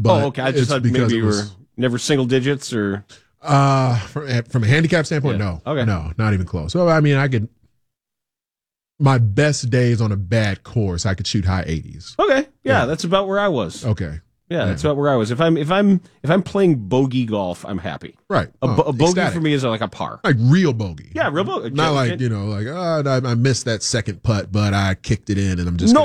But okay. I just thought maybe you were never single digits or. From a handicap standpoint, no. Okay. No, not even close. So, I mean, my best days on a bad course, I could shoot high 80s. Okay. Yeah, that's about where I was. Okay. Yeah, that's about where I was. If I'm playing bogey golf, I'm happy. Right. A bogey ecstatic. for me is like a par. Like real bogey. Yeah, real bogey. Not like, I missed that second putt, but I kicked it in and I'm just No.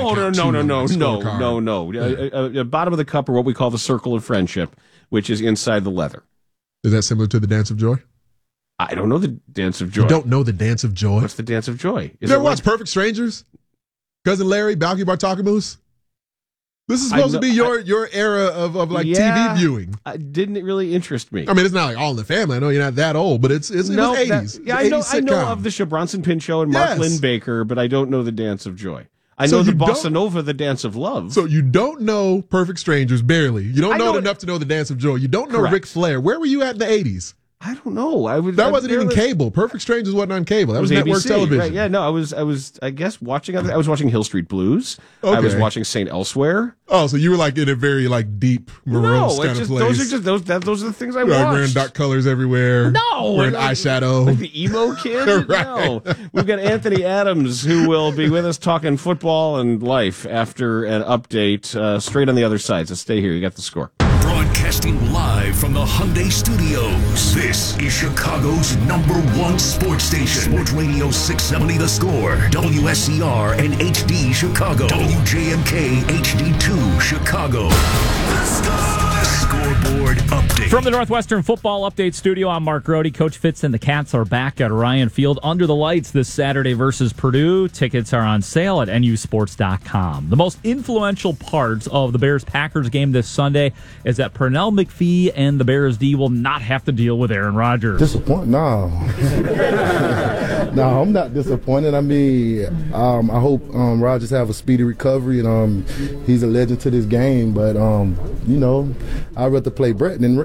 Bottom of the cup, or what we call the circle of friendship, which is inside the leather. Is that similar to the Dance of Joy? I don't know the Dance of Joy. You don't know the Dance of Joy? What's the Dance of Joy? You ever watch Perfect Strangers? Cousin Larry, Balky Bartakamoose? This is supposed to be your era of TV viewing. Didn't really interest me. I mean, it's not like All in the Family. I know you're not that old, but it was 80s. I know of the Bronson Pinchot Show and Mark Lynn Baker, but I don't know the Dance of Joy. I know the Bossa Nova, the Dance of Love. So you don't know Perfect Strangers, barely. You don't know it enough to know the Dance of Joy. You don't know Ric Flair. Where were you at in the 80s? I don't know. That wasn't even cable. Perfect Strangers wasn't on cable. That was network ABC, television. Right? Yeah, no, I was I guess watching I was watching Hill Street Blues. Okay. I was watching St. Elsewhere. Oh, so you were like in a very deep morose kind of place. Those are the things I watched. Wearing dark colors everywhere. No, wearing eyeshadow. Like the emo kid. Right. No, we've got Anthony Adams who will be with us talking football and life after an update. Straight on the other side. So stay here. You got the score. Broadcasting live from the Hyundai Studios. This is Chicago's #1 sports station. Sports Radio 670 The Score. WSCR and HD Chicago. WJMK HD2 Chicago. The Scoreboard Update. From the Northwestern Football Update Studio, I'm Mark Grody. Coach Fitz and the Cats are back at Ryan Field under the lights this Saturday versus Purdue. Tickets are on sale at nusports.com. The most influential part of the Bears-Packers game this Sunday is that Pernell McPhee and the Bears D will not have to deal with Aaron Rodgers. Disappointed? No. No, I'm not disappointed. I mean, I hope Rodgers have a speedy recovery, and he's a legend to this game. But, I'd rather play Brett than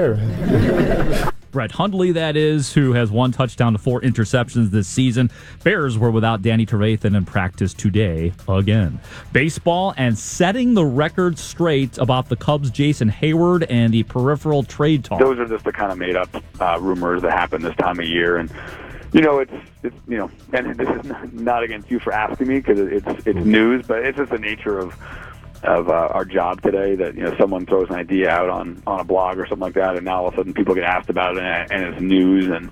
Aaron. Brett Hundley, that is, who has 1 touchdown to 4 interceptions this season. Bears were without Danny Trevathan in practice today again. Baseball and setting the record straight about the Cubs' Jason Hayward and the peripheral trade talk. Those are just the kind of made-up rumors that happen this time of year, and it's and this is not against you for asking me because it's news, but it's just the nature of our job today that someone throws an idea out on a blog or something like that, and now all of a sudden people get asked about it and it's news, and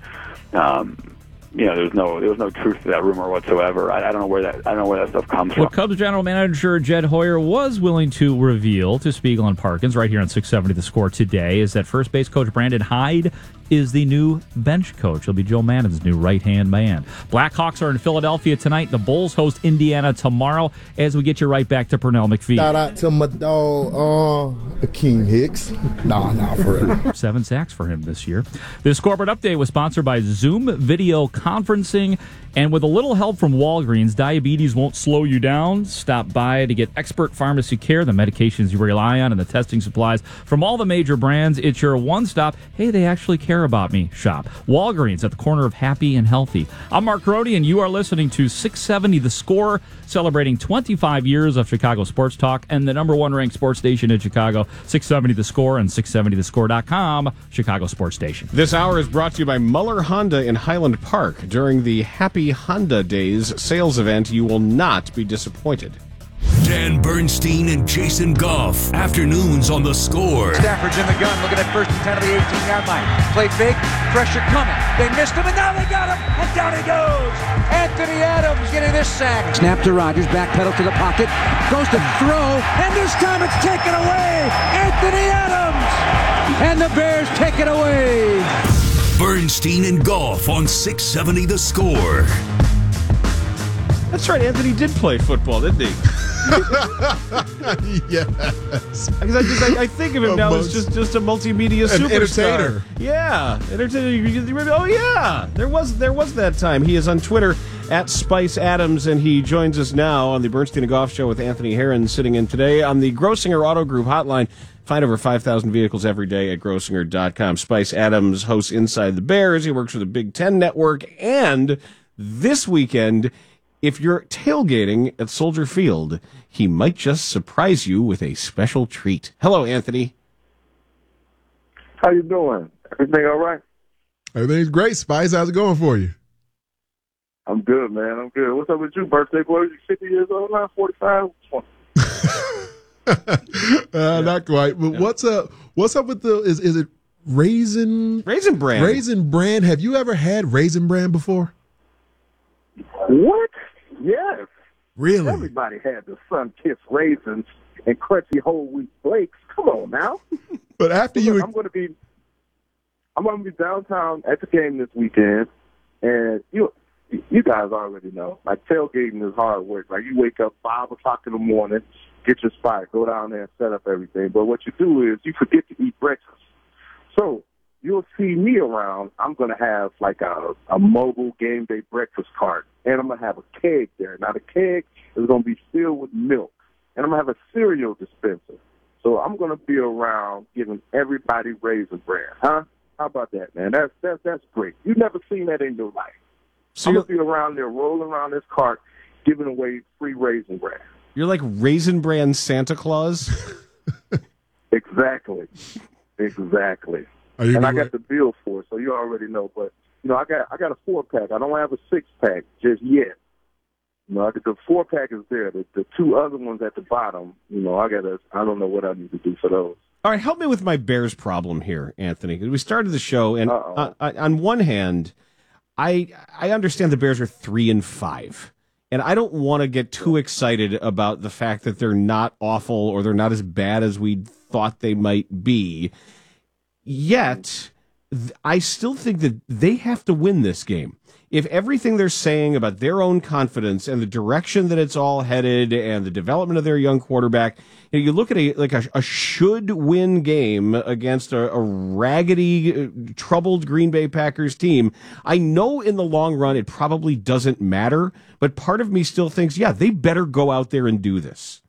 there was no truth to that rumor whatsoever. I don't know where that stuff comes from. What Cubs general manager Jed Hoyer was willing to reveal to Spiegel and Parkins right here on 670 The Score today is that first base coach Brandon Hyde is the new bench coach. He'll be Joe Maddon's new right-hand man. Blackhawks are in Philadelphia tonight. The Bulls host Indiana tomorrow as we get you right back to Pernell McPhee. Shout out to my dog, Akeem Hicks. Nah, for real. 7 sacks for him this year. This scoreboard update was sponsored by Zoom Video Conferencing. And with a little help from Walgreens, diabetes won't slow you down. Stop by to get expert pharmacy care, the medications you rely on, and the testing supplies from all the major brands. It's your one-stop, hey, they actually care about me shop. Walgreens at the corner of happy and healthy. I'm Mark Grody, and you are listening to 670 The Score, celebrating 25 years of Chicago sports talk and the #1 ranked sports station in Chicago, 670 The Score and 670thescore.com, Chicago sports station. This hour is brought to you by Muller Honda in Highland Park. During the Happy Honda Days sales event, you will not be disappointed. Dan Bernstein and Jason Goff. Afternoons on The Score. Stafford's in the gun, looking at 1st and 10 of the 18-yard line. Play fake, pressure coming. They missed him, and now they got him, and down he goes. Anthony Adams getting this sack. Snap to Rodgers, backpedal to the pocket, goes to throw, and this time it's taken away. Anthony Adams, and the Bears take it away. Bernstein and Goff on 670 The Score. That's right, Anthony did play football, didn't he? Yes. Because I think of him now as just a multimedia superstar. Entertainer. Yeah, entertainer. Oh yeah, there was that time. He is on Twitter at Spice Adams, and he joins us now on the Bernstein and Goff Show with Anthony Herron sitting in today on the Grossinger Auto Group hotline. Find over 5,000 vehicles every day at Grossinger.com. Spice Adams hosts Inside the Bears. He works for the Big Ten Network, and this weekend, if you're tailgating at Soldier Field, he might just surprise you with a special treat. Hello, Anthony. How you doing? Everything all right? Everything's great, Spice. How's it going for you? I'm good, man. I'm good. What's up with you, birthday boy? You 50 years old now? 45? Not quite. But what's up? What's up with the? Is it Raisin Bran? Raisin Bran. Have you ever had Raisin Bran before? What? Yes. Really? Everybody had the sun-kissed raisins and crunchy whole wheat flakes. Come on now. But after I'm going to be downtown at the game this weekend, and you guys already know, like, tailgating is hard work. Like, you wake up 5 o'clock in the morning, get your spot, go down there and set up everything. But what you do is you forget to eat breakfast. So you'll see me around. I'm going to have like a mobile game day breakfast cart, and I'm going to have a keg there. Now, the keg is going to be filled with milk, and I'm going to have a cereal dispenser. So I'm going to be around giving everybody Raisin Bran, huh? How about that, man? That's great. You've never seen that in your life. So I'm going to be around there rolling around this cart giving away free Raisin Bran. You're like Raisin Bran Santa Claus? Exactly. And I got the bill for it, so you already know. But, I got a 4-pack. I don't have a 6-pack just yet. The 4-pack is there. The 2 other ones at the bottom, I don't know what I need to do for those. All right, help me with my Bears problem here, Anthony. We started the show, and on one hand, I understand the Bears are 3-5, and I don't want to get too excited about the fact that they're not awful or they're not as bad as we thought they might be. Yet, I still think that they have to win this game. If everything they're saying about their own confidence and the direction that it's all headed and the development of their young quarterback, you look at a should-win game against a raggedy, troubled Green Bay Packers team. I know in the long run it probably doesn't matter, but part of me still thinks, yeah, they better go out there and do this.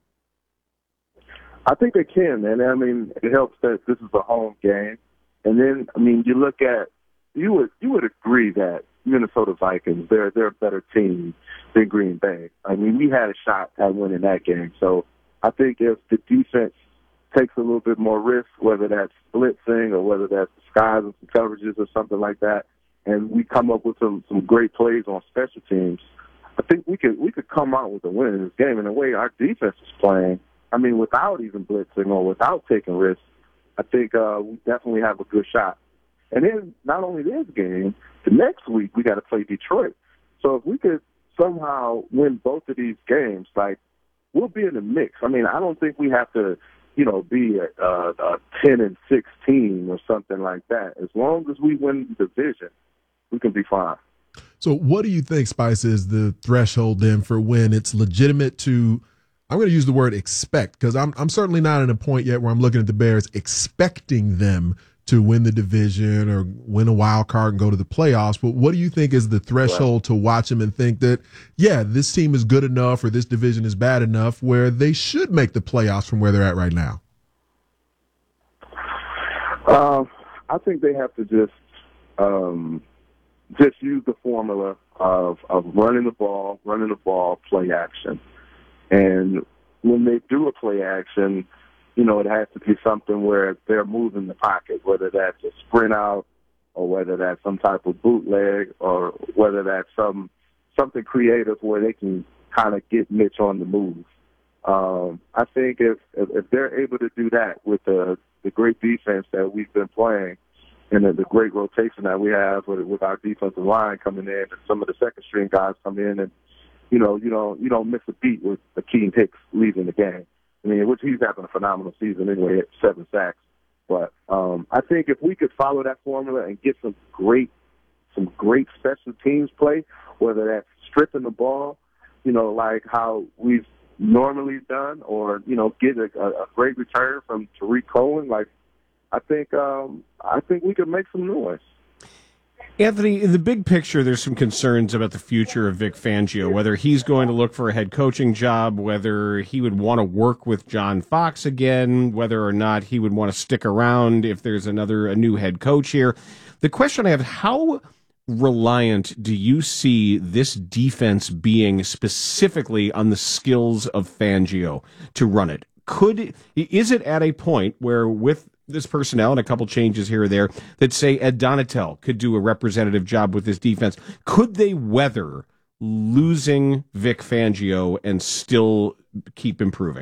I think they can, man. I mean, it helps that this is a home game. And then, you look at, you would agree that Minnesota Vikings, they're a better team than Green Bay. I mean, we had a shot at winning that game. So I think if the defense takes a little bit more risk, whether that's blitzing or whether that's disguising some coverages or something like that, and we come up with some great plays on special teams, I think we could come out with a win in this game. And the way our defense is playing, without even blitzing or without taking risks, I think we definitely have a good shot. And then not only this game, the next week we got to play Detroit. So if we could somehow win both of these games, we'll be in the mix. I don't think we have to, be a 10-6 team or something like that. As long as we win the division, we can be fine. So what do you think, Spice, is the threshold then for when it's legitimate to, I'm going to use the word expect, because I'm certainly not at a point yet where I'm looking at the Bears expecting them to win the division or win a wild card and go to the playoffs. But what do you think is the threshold to watch them and think that, yeah, this team is good enough or this division is bad enough where they should make the playoffs from where they're at right now? I think they have to just use the formula of running the ball, play action. And when they do a play action, it has to be something where they're moving the pocket, whether that's a sprint out or whether that's some type of bootleg or whether that's something creative where they can kind of get Mitch on the move. I think if they're able to do that with the great defense that we've been playing and the great rotation that we have with our defensive line coming in and some of the second string guys come in and, you don't miss a beat with Akeem Hicks leaving the game. Which he's having a phenomenal season anyway at 7 sacks. But I think if we could follow that formula and get some great special teams play, whether that's stripping the ball, like how we've normally done, or get a great return from Tariq Cohen, I think we could make some noise. Anthony, in the big picture, there's some concerns about the future of Vic Fangio, whether he's going to look for a head coaching job, whether he would want to work with John Fox again, whether or not he would want to stick around if there's a new head coach here. The question I have, how reliant do you see this defense being specifically on the skills of Fangio to run it? Is it at a point where with this personnel and a couple changes here or there that say Ed Donatel could do a representative job with this defense. Could they weather losing Vic Fangio and still keep improving?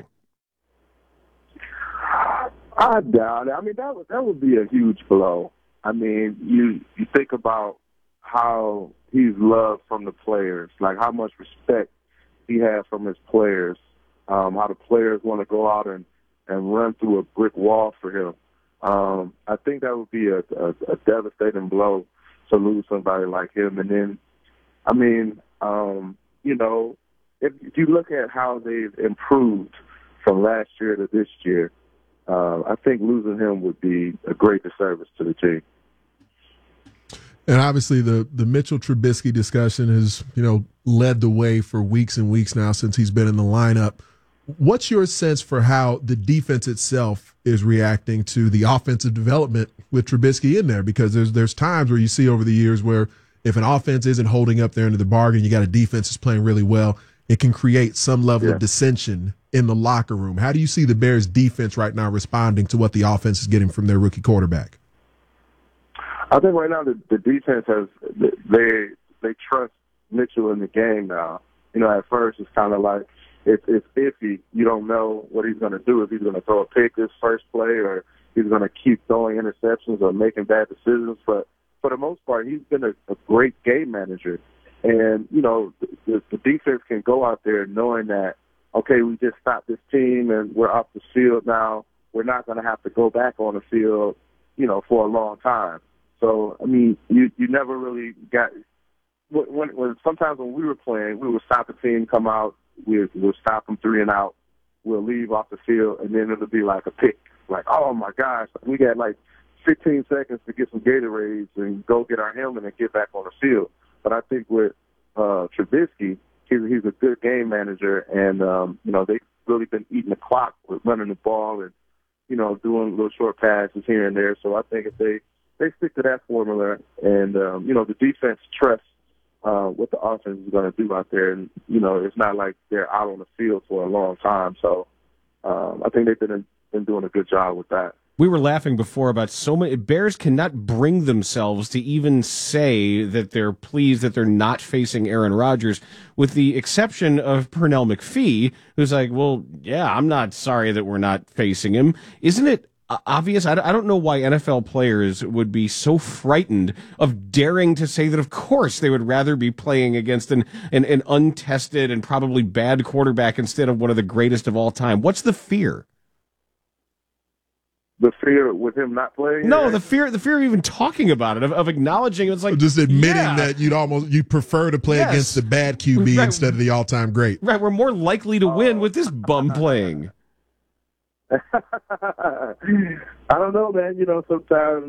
I doubt it. I mean, that would be a huge blow. I mean, you think about how he's loved from the players, like how much respect he has from his players, how the players want to go out and run through a brick wall for him. I think that would be a devastating blow to lose somebody like him. And then, I mean, if you look at how they've improved from last year to this year, I think losing him would be a great disservice to the team. And obviously the Mitchell Trubisky discussion has, led the way for weeks and weeks now since he's been in the lineup. What's your sense for how the defense itself is reacting to the offensive development with Trubisky in there? Because there's times where you see over the years where if an offense isn't holding up there into the bargain, you got a defense that's playing really well, it can create some level of dissension in the locker room. How do you see the Bears defense right now responding to what the offense is getting from their rookie quarterback? I think right now the defense has they trust Mitchell in the game now. At first it's kind of like it's iffy. You don't know what he's going to do, if he's going to throw a pick this first play or he's going to keep throwing interceptions or making bad decisions. But for the most part, he's been a great game manager. And, the defense can go out there knowing that, okay, we just stopped this team and we're off the field now. We're not going to have to go back on the field, for a long time. So, I mean, you never really got when sometimes when we were playing, we would stop the team, come out, we'll stop them 3 and out, we'll leave off the field, and then it'll be like a pick. Like, oh, my gosh, we got like 15 seconds to get some Gatorades and go get our helmet and get back on the field. But I think with Trubisky, he's a good game manager, and, they've really been eating the clock with running the ball and, doing little short passes here and there. So I think if they stick to that formula and, the defense trusts what the offense is going to do out there. And, it's not like they're out on the field for a long time. So I think they've been doing a good job with that. We were laughing before about so many Bears cannot bring themselves to even say that they're pleased that they're not facing Aaron Rodgers, with the exception of Pernell McPhee, who's like, well, yeah, I'm not sorry that we're not facing him. Isn't it obvious? I don't know why NFL players would be so frightened of daring to say that, of course, they would rather be playing against an untested and probably bad quarterback instead of one of the greatest of all time. What's the fear? The fear with him not playing? No, the fear of even talking about it, of acknowledging it's like just admitting that you'd prefer to play against the bad QB instead of the all-time great. Right, we're more likely to win with this bum playing. I don't know, man. Sometimes,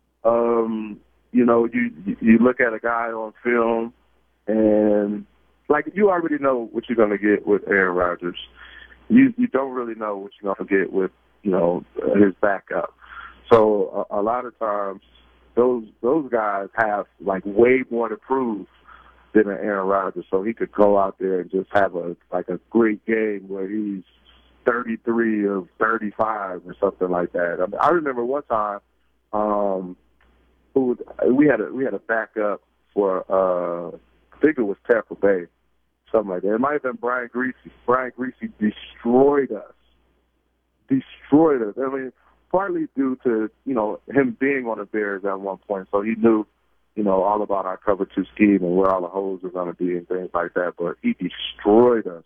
you look at a guy on film and, like, you already know what you're going to get with Aaron Rodgers. You don't really know what you're going to get with, his backup. So a lot of times those guys have, like, way more to prove than an Aaron Rodgers. So he could go out there and just have a great game where he's 33 of 35 or something like that. I mean, I remember one time we had a backup for I think it was Tampa Bay, something like that. It might have been Brian Griese. Brian Griese destroyed us. I mean, partly due to him being on the Bears at one point, so he knew all about our cover 2 scheme and where all the holes are going to be and things like that. But he destroyed us.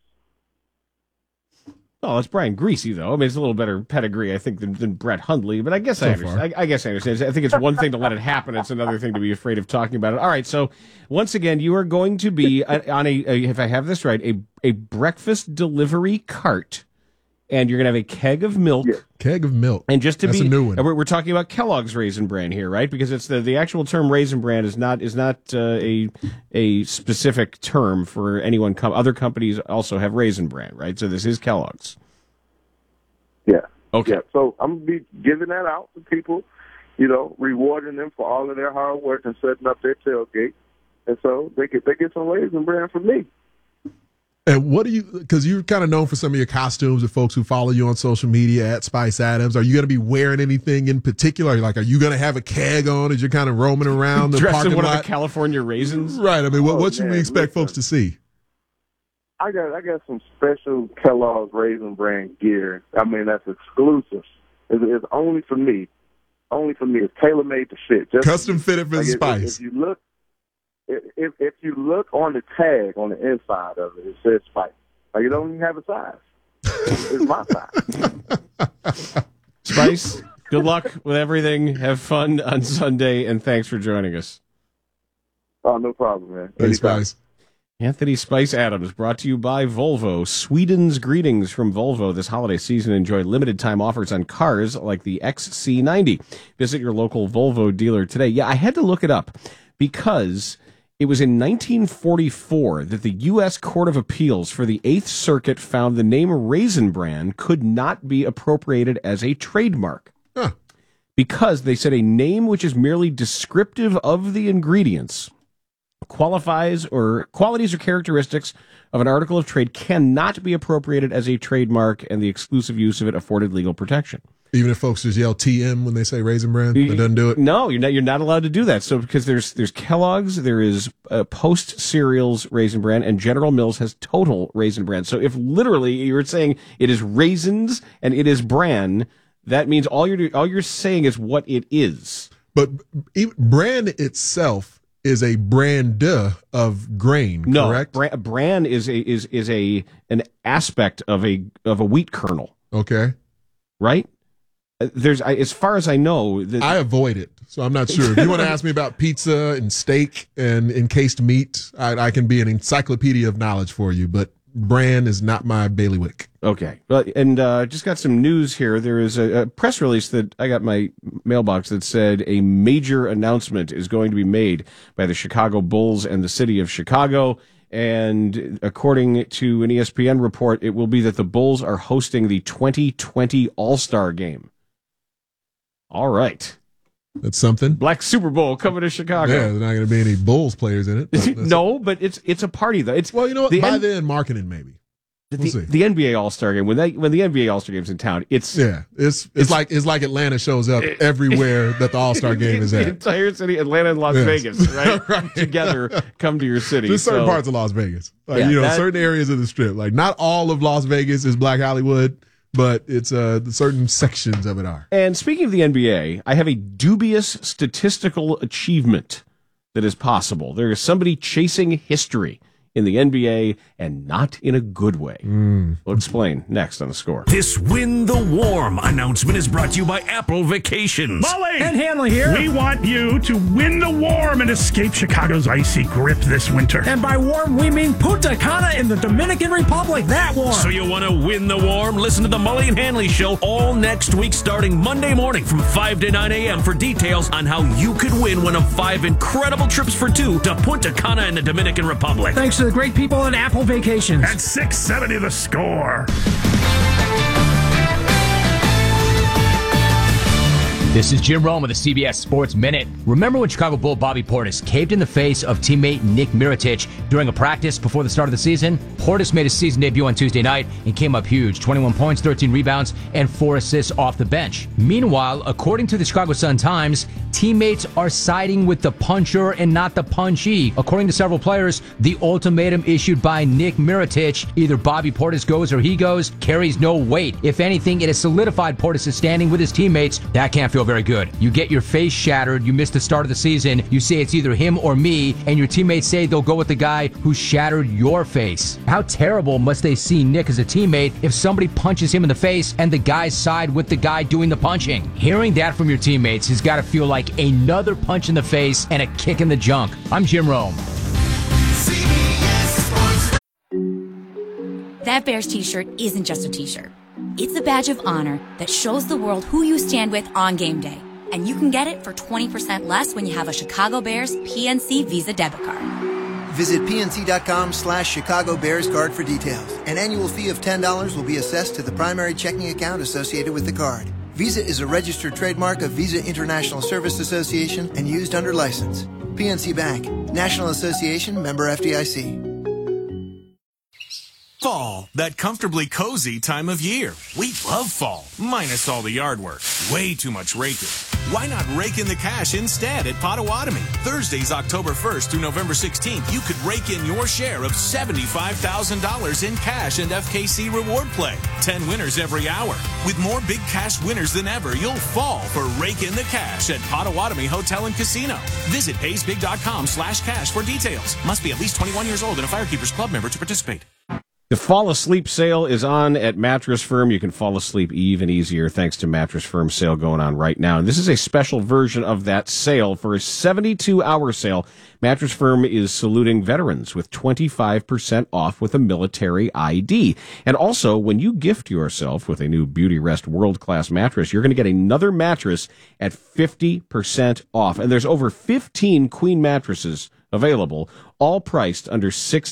Oh, it's Brian Griese, though. I mean, it's a little better pedigree, I think, than Brett Hundley. But I guess I understand. I guess I understand. I think it's one thing to let it happen. It's another thing to be afraid of talking about it. All right. So once again, you are going to be on if I have this right, a breakfast delivery cart, and you're going to have a keg of milk. Yeah. Keg of milk. And just to That's be, a new one. We're talking about Kellogg's Raisin Bran here, right? Because it's the actual term Raisin Bran is not a specific term for anyone. Other companies also have Raisin Bran, right? So this is Kellogg's. Yeah. Okay. Yeah. So I'm going to be giving that out to people, rewarding them for all of their hard work and setting up their tailgate. And so they get some Raisin Bran from me. And what do you, because you're kind of known for some of your costumes with folks who follow you on social media at Spice Adams. Are you going to be wearing anything in particular? Like, are you going to have a keg on as you're kind of roaming around the Dressed parking in one lot? of the California raisins? Right. I mean, what should we expect folks to see? I got some special Kellogg's Raisin Bran gear. I mean, that's exclusive. It's only for me. Only for me. It's tailor-made to fit. Just Custom fitted for the Spice. If you look on the tag on the inside of it, it says Spice. Like, it don't even have a size. It's my size. Spice, good luck with everything. Have fun on Sunday, and thanks for joining us. Oh, no problem, man. Thanks, Spice. Anthony Spice Adams, brought to you by Volvo. Sweden's greetings from Volvo this holiday season. Enjoy limited time offers on cars like the XC90. Visit your local Volvo dealer today. Yeah, I had to look it up because it was in 1944 that the U.S. Court of Appeals for the Eighth Circuit found the name Raisin Bran could not be appropriated as a trademark. Huh. Because they said a name which is merely descriptive of the ingredients, qualities or characteristics of an article of trade cannot be appropriated as a trademark, and the exclusive use of it afforded legal protection. Even if folks just yell TM when they say Raisin Bran, that doesn't do it? No, you're not allowed to do that. So because there's Kellogg's, there is Post Cereals Raisin Bran, and General Mills has Total Raisin Bran. So if literally you're saying it is raisins and it is bran, that means all you're saying is what it is. But bran itself is a brand of grain, correct? No, bran is an aspect of a wheat kernel. Okay. Right? There's, as far as I know, I avoid it, so I'm not sure. If you want to ask me about pizza and steak and encased meat, I can be an encyclopedia of knowledge for you, but bran is not my bailiwick. Okay. And just got some news here. There is a press release that I got in my mailbox that said a major announcement is going to be made by the Chicago Bulls and the city of Chicago. And according to an ESPN report, it will be that the Bulls are hosting the 2020 All-Star Game. All right. That's something. Black Super Bowl coming to Chicago. Yeah, there's not going to be any Bulls players in it. No, but it's a party though. Well, you know what? By then, marketing maybe. We'll see. The NBA All-Star Game, when the NBA All-Star Game's in town, it's like Atlanta shows up everywhere that the All-Star Game is at. The entire city, Atlanta and Las Vegas, right? Right? Together come to your city. Just certain parts of Las Vegas. Like, certain areas of the Strip. Like, not all of Las Vegas is Black Hollywood, but it's certain sections of it are. And speaking of the NBA, I have a dubious statistical achievement that is possible. There is somebody chasing history in the NBA, and not in a good way. We'll explain next on The Score. This Win the Warm announcement is brought to you by Apple Vacations. Molly and Hanley here. We want you to win the warm and escape Chicago's icy grip this winter. And by warm, we mean Punta Cana in the Dominican Republic. That warm. So you want to win the warm? Listen to the Molly and Hanley Show all next week, starting Monday morning from 5 to 9 a.m. for details on how you could win one of 5 incredible trips for 2 to Punta Cana in the Dominican Republic. Thanks to the great people at Apple Vacations. At 670 The Score. This is Jim Rome with the CBS Sports Minute. Remember when Chicago Bull Bobby Portis caved in the face of teammate Nick Mirotic during a practice before the start of the season? Portis made his season debut on Tuesday night and came up huge. 21 points, 13 rebounds, and 4 assists off the bench. Meanwhile, according to the Chicago Sun-Times, teammates are siding with the puncher and not the punchee. According to several players, the ultimatum issued by Nick Mirotic, either Bobby Portis goes or he goes, carries no weight. If anything, it has solidified Portis' standing with his teammates. That can't feel very good. You get your face shattered, you miss the start of the season, you say it's either him or me, and your teammates say they'll go with the guy who shattered your face. How terrible must they see Nick as a teammate if somebody punches him in the face and the guys side with the guy doing the punching? Hearing that from your teammates has got to feel like another punch in the face and a kick in the junk. I'm Jim Rome. That Bears t-shirt isn't just a t-shirt. It's a badge of honor that shows the world who you stand with on game day. And you can get it for 20% less when you have a Chicago Bears PNC Visa debit card. Visit PNC.com/Chicago Bears card for details. An annual fee of $10 will be assessed to the primary checking account associated with the card. Visa is a registered trademark of Visa International Service Association and used under license. PNC Bank, National Association, member FDIC. Fall, that comfortably cozy time of year. We love fall, minus all the yard work. Way too much raking. Why not rake in the cash instead at Potawatomi? Thursdays, October 1st through November 16th, you could rake in your share of $75,000 in cash and FKC reward play. 10 winners every hour. With more big cash winners than ever, you'll fall for Rake in the Cash at Potawatomi Hotel and Casino. Visit paysbig.com/cash for details. Must be at least 21 years old and a Firekeepers Club member to participate. The Fall Asleep sale is on at Mattress Firm. You can fall asleep even easier thanks to Mattress Firm sale going on right now. And this is a special version of that sale. For a 72-hour sale, Mattress Firm is saluting veterans with 25% off with a military ID. And also, when you gift yourself with a new Beauty Rest world-class mattress, you're going to get another mattress at 50% off. And there's over 15 queen mattresses available, all priced under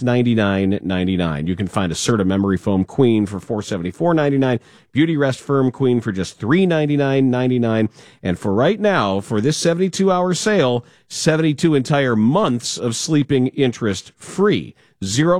$699.99. You can find a Serta Memory Foam Queen for $474.99, Beauty Rest Firm Queen for just $399.99. And for right now, for this 72-hour sale, 72 entire months of sleeping interest free. 0%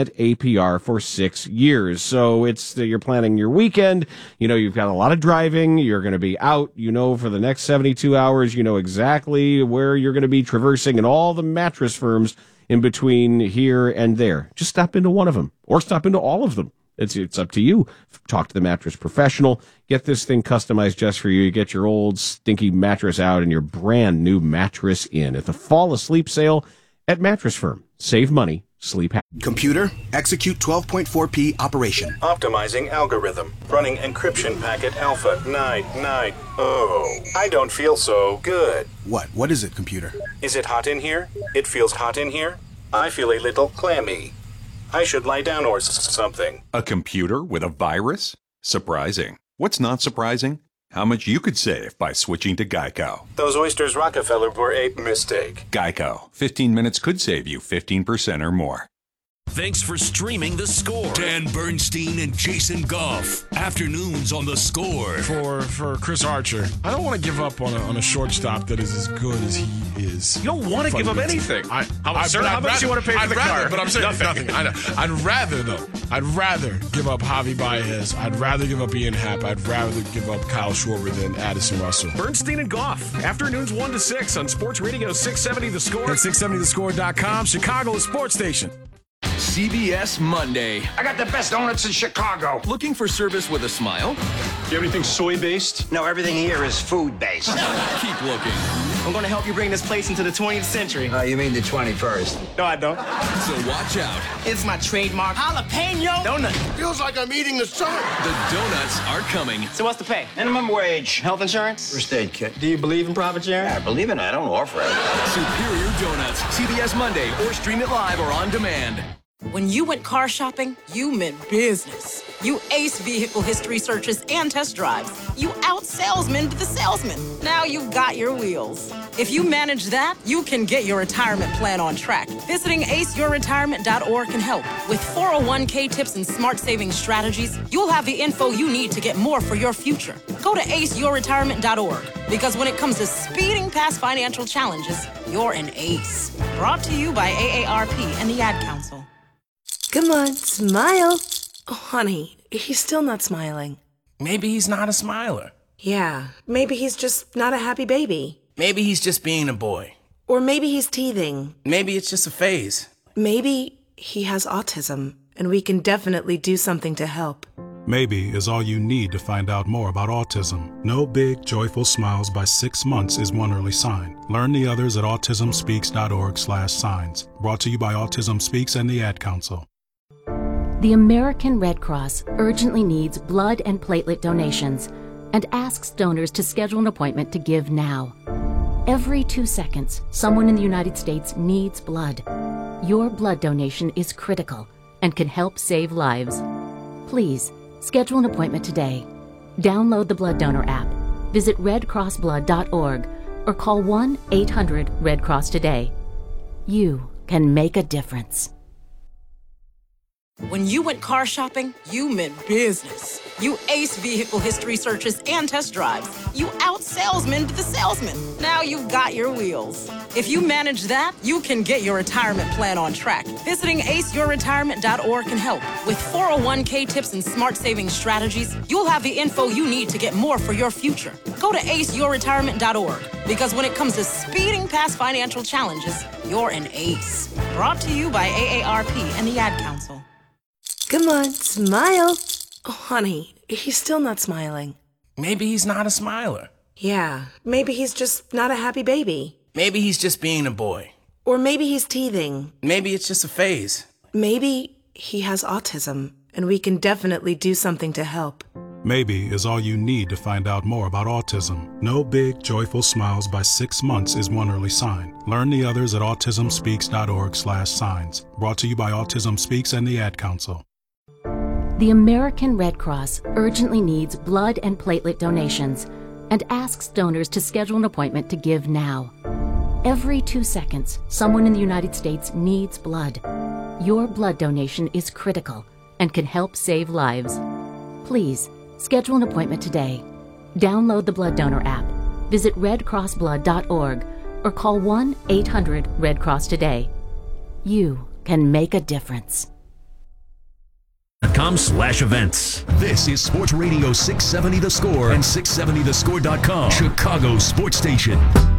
APR for 6 years. So you're planning your weekend. You know, you've got a lot of driving. You're going to be out, for the next 72 hours. You know exactly where you're going to be traversing and all the mattress firms in between here and there. Just stop into one of them or stop into all of them. It's up to you. Talk to the mattress professional. Get this thing customized just for you. You get your old stinky mattress out and your brand new mattress in at the Fall Asleep sale at Mattress Firm. Save money. Sleep happy. Computer, execute 12.4p operation. Optimizing algorithm. Running encryption packet alpha 990. I don't feel so good. What is it, computer? Is it hot in here? It feels hot in here. I feel a little clammy. I should lie down or something. A computer with a virus? Surprising. What's not surprising? How much you could save by switching to Geico. Those oysters Rockefeller were a mistake. Geico. 15 minutes could save you 15% or more. Thanks for streaming The Score. Dan Bernstein and Jason Goff. Afternoons on The Score. For Chris Archer, I don't want to give up on a shortstop that is as good as he is. You don't want to give up anything. How much do you want to pay for the car? But I'm saying nothing. I'd rather give up Javi Baez. I'd rather give up Ian Happ. I'd rather give up Kyle Schwarber than Addison Russell. Bernstein and Goff. Afternoons 1 to 6 on Sports Radio 670 The Score. And 670thescore.com, Chicago's sports station. CBS Monday. I got the best donuts in Chicago. Looking for service with a smile? Do you have anything soy-based? No, everything here is food-based. Keep looking. I'm going to help you bring this place into the 20th century. You mean the 21st? No, I don't. So watch out. It's my trademark jalapeno donut. Feels like I'm eating the sun. The donuts are coming. So what's the pay? Minimum wage. Health insurance? First aid kit. Do you believe in profit sharing? Yeah, I believe in it. I don't offer it. Superior Donuts. CBS Monday or stream it live or on demand. When you went car shopping, you meant business. You aced vehicle history searches and test drives. You out-salesmaned the salesman. Now you've got your wheels. If you manage that, you can get your retirement plan on track. Visiting aceyourretirement.org can help. With 401k tips and smart saving strategies, you'll have the info you need to get more for your future. Go to aceyourretirement.org, because when it comes to speeding past financial challenges, you're an ace. Brought to you by AARP and the Ad Council. Come on, smile. Oh, honey, he's still not smiling. Maybe he's not a smiler. Yeah, maybe he's just not a happy baby. Maybe he's just being a boy. Or maybe he's teething. Maybe it's just a phase. Maybe he has autism, and we can definitely do something to help. Maybe is all you need to find out more about autism. No big, joyful smiles by 6 months is one early sign. Learn the others at autismspeaks.org/signs. Brought to you by Autism Speaks and the Ad Council. The American Red Cross urgently needs blood and platelet donations and asks donors to schedule an appointment to give now. Every 2 seconds, someone in the United States needs blood. Your blood donation is critical and can help save lives. Please, schedule an appointment today. Download the Blood Donor app, visit redcrossblood.org, or call 1-800-RED-CROSS today. You can make a difference. When you went car shopping, you meant business. You aced vehicle history searches and test drives. You out-salesmaned the salesman. Now you've got your wheels. If you manage that, you can get your retirement plan on track. Visiting aceyourretirement.org can help. With 401k tips and smart savings strategies, you'll have the info you need to get more for your future. Go to aceyourretirement.org, because when it comes to speeding past financial challenges, you're an ace. Brought to you by AARP and the Ad Council. Come on, smile. Oh, honey, he's still not smiling. Maybe he's not a smiler. Yeah, maybe he's just not a happy baby. Maybe he's just being a boy. Or maybe he's teething. Maybe it's just a phase. Maybe he has autism, and we can definitely do something to help. Maybe is all you need to find out more about autism. No big, joyful smiles by 6 months is one early sign. Learn the others at autismspeaks.org/signs. Brought to you by Autism Speaks and the Ad Council. The American Red Cross urgently needs blood and platelet donations and asks donors to schedule an appointment to give now. Every 2 seconds, someone in the United States needs blood. Your blood donation is critical and can help save lives. Please, schedule an appointment today. Download the Blood Donor app, visit redcrossblood.org, or call 1-800-RED-CROSS today. You can make a difference. .com/events. This is Sports Radio 670 The Score and 670thescore.com. Chicago Sports Station.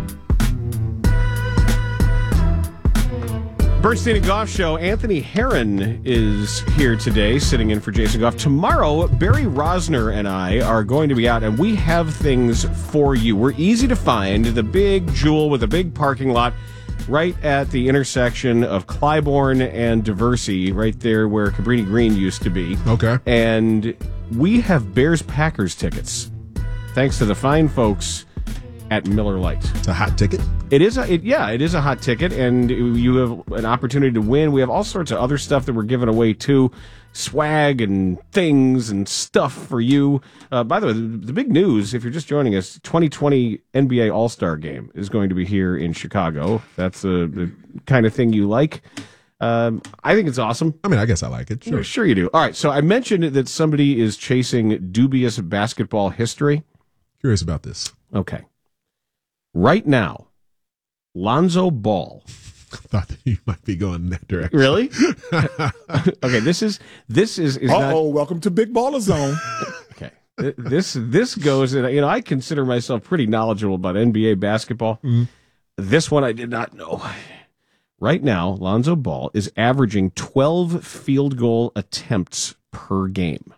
Bernstein and Goff Show. Anthony Herron is here today, sitting in for Jason Goff. Tomorrow, Barry Rosner and I are going to be out, and we have things for you. We're easy to find. The big jewel with a big parking lot right at the intersection of Clybourne and Diversey, right there where Cabrini Green used to be. Okay. And we have Bears-Packers tickets, thanks to the fine folks at Miller Lite. It's a hot ticket? It is a hot ticket, and you have an opportunity to win. We have all sorts of other stuff that we're giving away, too. Swag and things and stuff for you. By the way, the big news, if you're just joining us, 2020 NBA All-Star Game is going to be here in Chicago. That's the kind of thing you like. I think it's awesome. I mean, I guess I like it. Sure. Sure you do. All right, so I mentioned that somebody is chasing dubious basketball history. Curious about this. Okay. Right now, Lonzo Ball. Thought that you might be going in that direction. Really? Okay, this is Uh-oh, welcome to Big Baller Zone. Okay. This goes, and I consider myself pretty knowledgeable about NBA basketball. Mm-hmm. This one I did not know. Right now, Lonzo Ball is averaging 12 field goal attempts per game.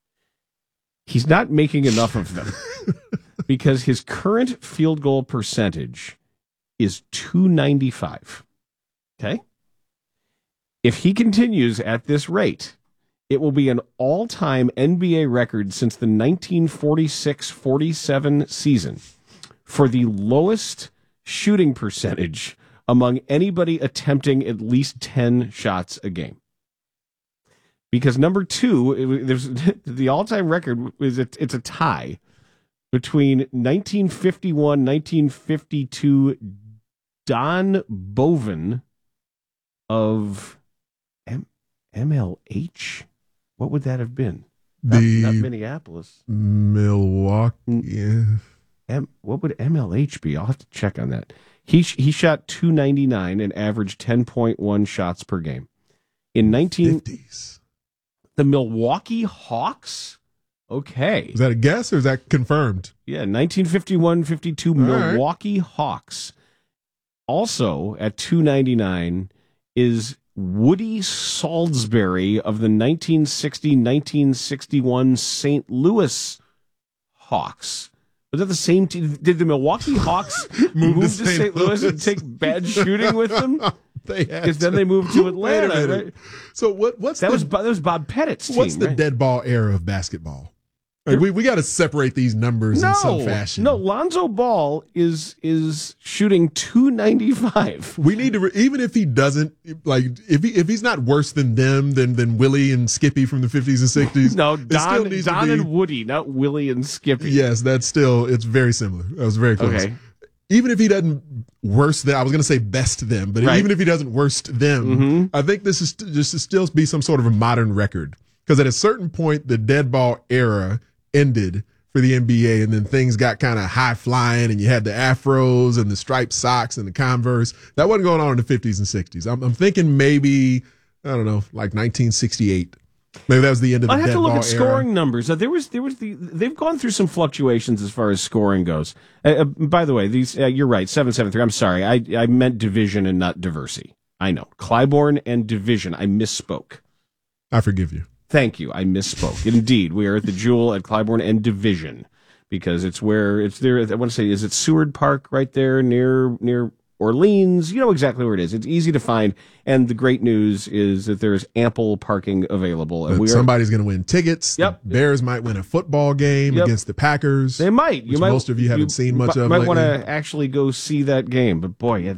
He's not making enough of them because his current field goal percentage is .295. Okay? If he continues at this rate, it will be an all-time NBA record since the 1946-47 season for the lowest shooting percentage among anybody attempting at least 10 shots a game. Because number two, there's the all-time record is it's a tie between 1951, 1952 Don Boven of MLH. What would that have been? Not Minneapolis. Milwaukee. Yeah. What would MLH be? I'll have to check on that. He shot .299 and averaged 10.1 shots per game. In 1950s. The Milwaukee Hawks? Okay. Is that a guess or is that confirmed? Yeah, 1951-52 Milwaukee Hawks. Also at .299 is Woody Salisbury of the 1960-1961 St. Louis Hawks. Was that the same team? Did the Milwaukee Hawks move to St. Louis and take bad shooting with them? Because then they moved to Atlanta. Right? So what's that? Was Bob Pettit's team? What's the dead ball era of basketball? Like we got to separate these numbers in some fashion. No, Lonzo Ball is shooting .295. We need to even if he doesn't if he's not worse than them than Willie and Skippy from the 50s and 60s. No, Don and Woody, not Willie and Skippy. Yes, it's very similar. That was very close. Okay. even if he doesn't worst them, I was going to say best them, but even if he doesn't worst them, I think this is just to still be some sort of a modern record. Because at a certain point, the dead ball era ended for the NBA, and then things got kind of high flying, and you had the afros and the striped socks and the Converse. That wasn't going on in the 50s and 60s. I'm thinking maybe, I don't know, like 1968. Maybe that was the end of the dead ball era. I have to look at scoring numbers. They've gone through some fluctuations as far as scoring goes. By the way, these you're right, 773. I'm sorry, I meant division and not diversity. I know, Clybourne and division. I misspoke. I forgive you. Thank you. I misspoke. Indeed, we are at the Jewel at Clybourne and Division because it's there. I want to say, is it Seward Park right there near Orleans? You know exactly where it is. It's easy to find. And the great news is that there is ample parking available. And somebody's going to win tickets. Yep. The Bears mimight win a football game against the Packers. They might. Most of you haven't seen much of. You might want to actually go see that game. But boy,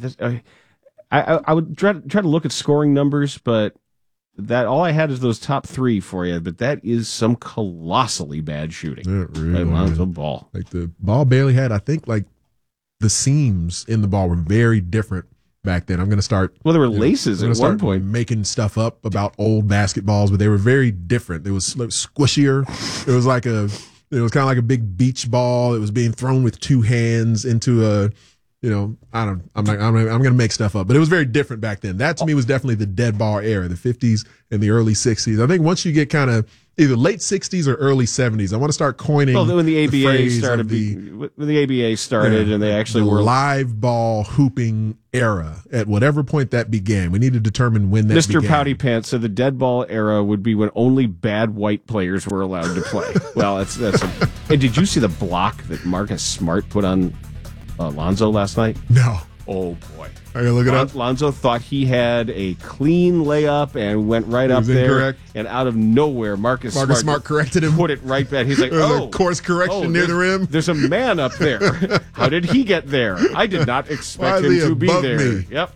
I would try to look at scoring numbers, but that all I had is those top three for you, but that is some colossally bad shooting. Really, Lonzo Ball. Like the ball barely had, I think, like the seams in the ball were very different back then. I'm going to start. Well, there were laces at one point. Making stuff up about old basketballs, but they were very different. It was squishier. It was like it was kind of like a big beach ball. It was being thrown with two hands into a. I'm going to make stuff up, but it was very different back then. That to me was definitely the dead ball era, the 50s and the early 60s. I think once you get kind of either late 60s or early 70s, I want to start coining. Well, when the ABA started, and they actually were live ball hooping era. At whatever point that began, we need to determine when that Mr. began. Pouty Pants said the dead ball era would be when only bad white players were allowed to play. Well, and did you see the block that Marcus Smart put on Lonzo last night? No. Oh boy! I gotta look it up. Lonzo thought he had a clean layup and went right up there. Incorrect. And out of nowhere, Marcus Smart corrected him. Put it right back. He's like, a course correction near the rim. There's a man up there. How did he get there? I did not expect him to be there. Me? Yep.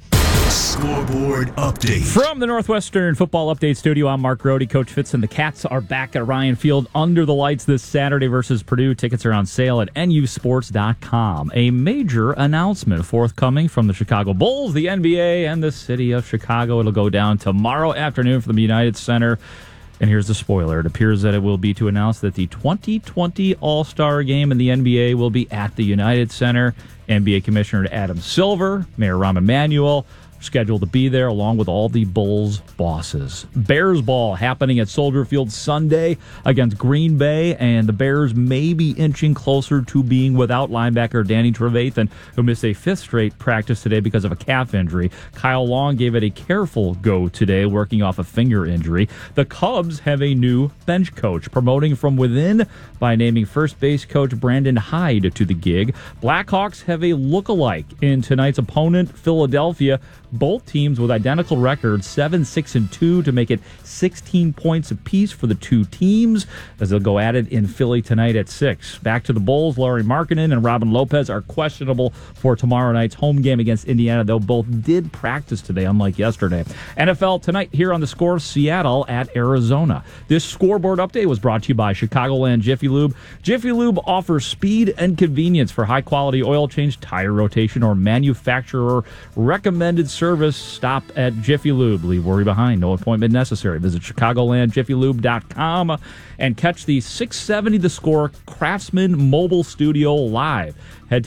Scoreboard update. From the Northwestern Football Update Studio, I'm Mark Grody. Coach Fitz and the Cats are back at Ryan Field under the lights this Saturday versus Purdue. Tickets are on sale at nusports.com. A major announcement forthcoming from the Chicago Bulls, the NBA, and the city of Chicago. It'll go down tomorrow afternoon from the United Center. And here's the spoiler. It appears that it will be to announce that the 2020 All-Star Game in the NBA will be at the United Center. NBA Commissioner Adam Silver, Mayor Rahm Emanuel, scheduled to be there along with all the Bulls bosses. Bears ball happening at Soldier Field Sunday against Green Bay, and the Bears may be inching closer to being without linebacker Danny Trevathan, who missed a fifth straight practice today because of a calf injury. Kyle Long gave it a careful go today, working off a finger injury. The Cubs have a new bench coach, promoting from within by naming first base coach Brandon Hyde to the gig. Blackhawks have a look-alike in tonight's opponent, Philadelphia. Both teams with identical records, 7-6-2, to make it 16 points apiece for the two teams as they'll go at it in Philly tonight at 6. Back to the Bulls. Lauri Markkanen and Robin Lopez are questionable for tomorrow night's home game against Indiana, though both did practice today, unlike yesterday. NFL tonight here on The Score, Seattle at Arizona. This scoreboard update was brought to you by Chicagoland Jiffy Lube. Jiffy Lube offers speed and convenience for high-quality oil change, tire rotation, or manufacturer recommended service. Stop at Jiffy Lube. Leave worry behind. No appointment necessary. Visit ChicagolandJiffyLube.com and catch the 670 The Score Craftsman Mobile Studio live. Head to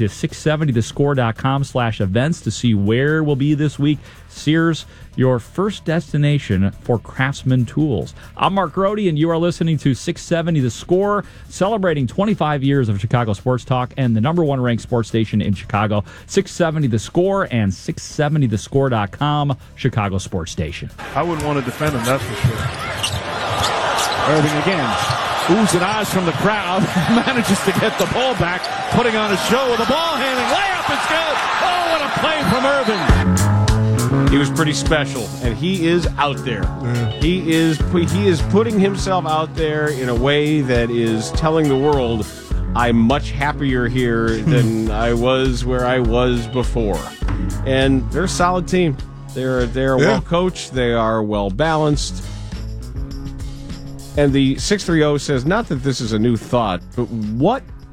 670thescore.com/events to see where we'll be this week. Sears, your first destination for Craftsman tools. I'm Mark Grody, and you are listening to 670 The Score, celebrating 25 years of Chicago sports talk and the number one ranked sports station in Chicago. 670 The Score and 670thescore.com, Chicago sports station. I wouldn't want to defend him, that's for sure. Irving again. Oohs and ahs from the crowd. Manages to get the ball back, putting on a show with the ball handling. Layup is good. Oh, what a play from Irving. He was pretty special, and he is out there. He is putting himself out there in a way that is telling the world, I'm much happier here than I was where I was before. And they're a solid team. They're well coached. They are well balanced. And the 630 says, not that this is a new thought, but what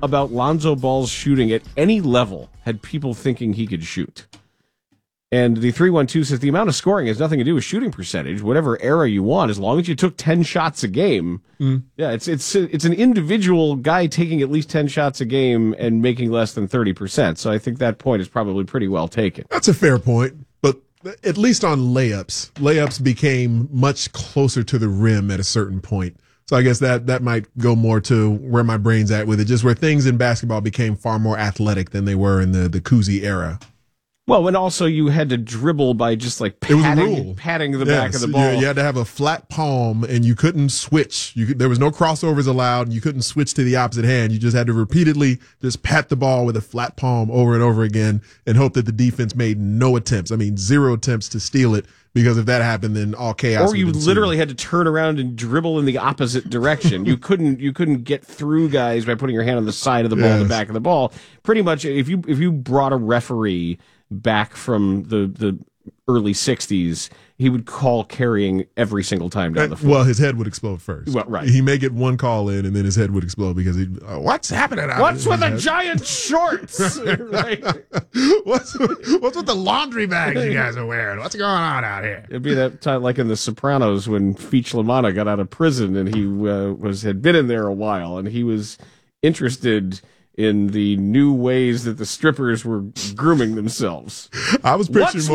about Lonzo Ball's shooting at any level had people thinking he could shoot. And the 312 says the amount of scoring has nothing to do with shooting percentage, whatever era you want, as long as you took 10 shots a game. Yeah, it's an individual guy taking at least 10 shots a game and making less than 30%. So I think that point is probably pretty well taken. That's a fair point. But at least on layups became much closer to the rim at a certain point. So I guess that might go more to where my brain's at with it, just where things in basketball became far more athletic than they were in the Cousy era. Well, and also you had to dribble by just like patting the back of the ball. You had to have a flat palm, and you couldn't switch. There was no crossovers allowed, and you couldn't switch to the opposite hand. You just had to repeatedly just pat the ball with a flat palm over and over again and hope that the defense made no attempts. I mean, 0 attempts to steal it, because if that happened, then all chaos. Or you literally had to turn around and dribble in the opposite direction. You couldn't get through guys by putting your hand on the side of the ball, the back of the ball. Pretty much, if you brought a referee back from the early 60s, he would call carrying every single time down the floor. Well, his head would explode first. Well, right. He may get one call in, and then his head would explode because what's happening out What's with the giant shorts? Right. What's with the laundry bags you guys are wearing? What's going on out here? It'd be that time like in The Sopranos when Feech LaManna got out of prison, and he had been in there a while, and he was interested in the new ways that the strippers were grooming themselves. I was picturing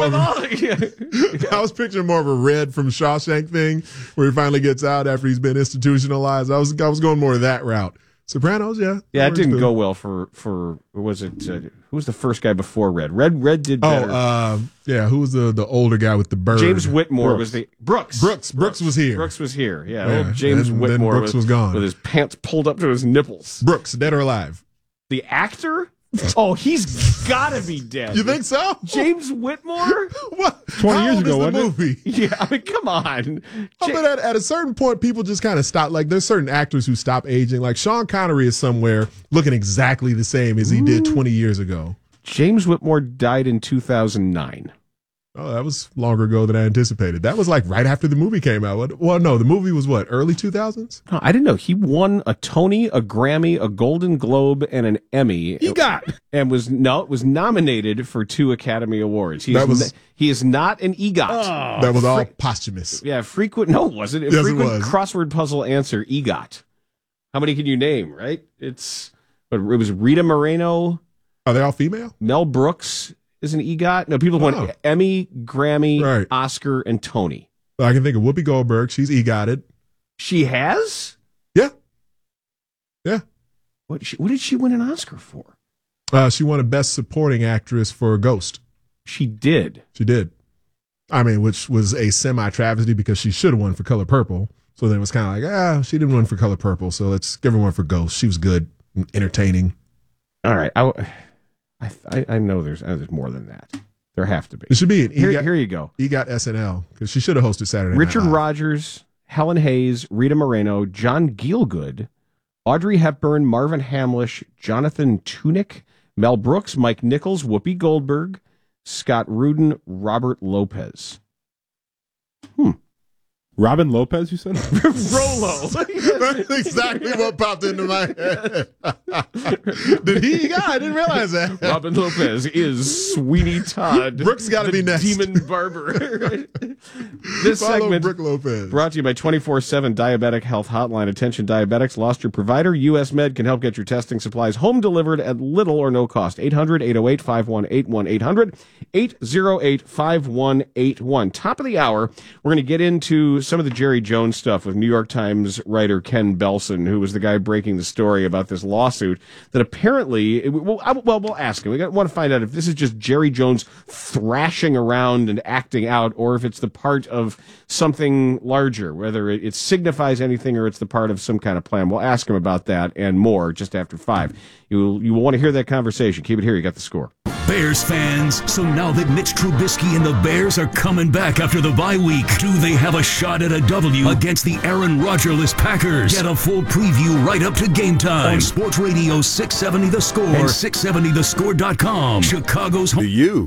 I was picturing more of a Red from Shawshank thing where he finally gets out after he's been institutionalized. I was going more that route. Sopranos, yeah. Yeah, it didn't go well for was it who was the first guy before Red? Red did better. Who was the older guy with the bird? James Whitmore was the Brooks was here. Brooks was here. Yeah. Old James Whitmore then Brooks was gone with his pants pulled up to his nipples. Brooks, dead or alive? The actor? Oh, he's gotta be dead. You think so? James Whitmore? What? 20 years ago, wasn't movie? Yeah, I mean, come on. But at a certain point, people just kind of stop. Like, there's certain actors who stop aging. Like, Sean Connery is somewhere looking exactly the same as he did 20 years ago. James Whitmore died in 2009. Oh, that was longer ago than I anticipated. That was like right after the movie came out. Well, no, the movie was what, early 2000s? No, I didn't know. He won a Tony, a Grammy, a Golden Globe, and an Emmy. And was nominated for 2 Academy Awards. He is not an EGOT. Oh, that was all posthumous. Yeah, frequent. No, it wasn't. Yes, frequent it was. Crossword puzzle answer, EGOT. How many can you name, right? It was Rita Moreno. Are they all female? Mel Brooks is an EGOT. No, people want Emmy, Grammy, right, Oscar, and Tony. Well, I can think of Whoopi Goldberg. She's EGOTed. She has? Yeah. Yeah. What did she win an Oscar for? She won a Best Supporting Actress for Ghost. She did. She did. I mean, which was a semi-travesty because she should have won for Color Purple. So then it was kind of like, she didn't win for Color Purple, so let's give her one for Ghost. She was good, entertaining. All right. I know there's more than that. There have to be. It should be an EGOT. Here you go. EGOT SNL, because she should have hosted Saturday Night Richard Live. Rogers, Helen Hayes, Rita Moreno, John Gielgud, Audrey Hepburn, Marvin Hamlish, Jonathan Tunick, Mel Brooks, Mike Nichols, Whoopi Goldberg, Scott Rudin, Robert Lopez. Robin Lopez, you said? Rolo. That's exactly what popped into my head. Did he? Yeah, I didn't realize that. Robin Lopez is Sweeney Todd. Brooks got to be next. Demon Barber. This segment Brooke Lopez. Brought to you by 24/7 Diabetic Health Hotline. Attention diabetics, lost your provider? US Med can help get your testing supplies home delivered at little or no cost. 800-808-5181. 800-808-5181. Top of the hour, we're going to get into some of the Jerry Jones stuff with New York Times writer Ken Belson, who was the guy breaking the story about this lawsuit that apparently, we'll ask him. We want to find out if this is just Jerry Jones thrashing around and acting out, or if it's the part of something larger, whether it signifies anything or it's the part of some kind of plan. We'll ask him about that and more just after 5. You will want to hear that conversation. Keep it here. You got the score. Bears fans, so now that Mitch Trubisky and the Bears are coming back after the bye week, do they have a shot at a W against the Aaron Rodgers-less Packers? Get a full preview right up to game time on Sports Radio 670 The Score and 670thescore.com. Chicago's home. Do you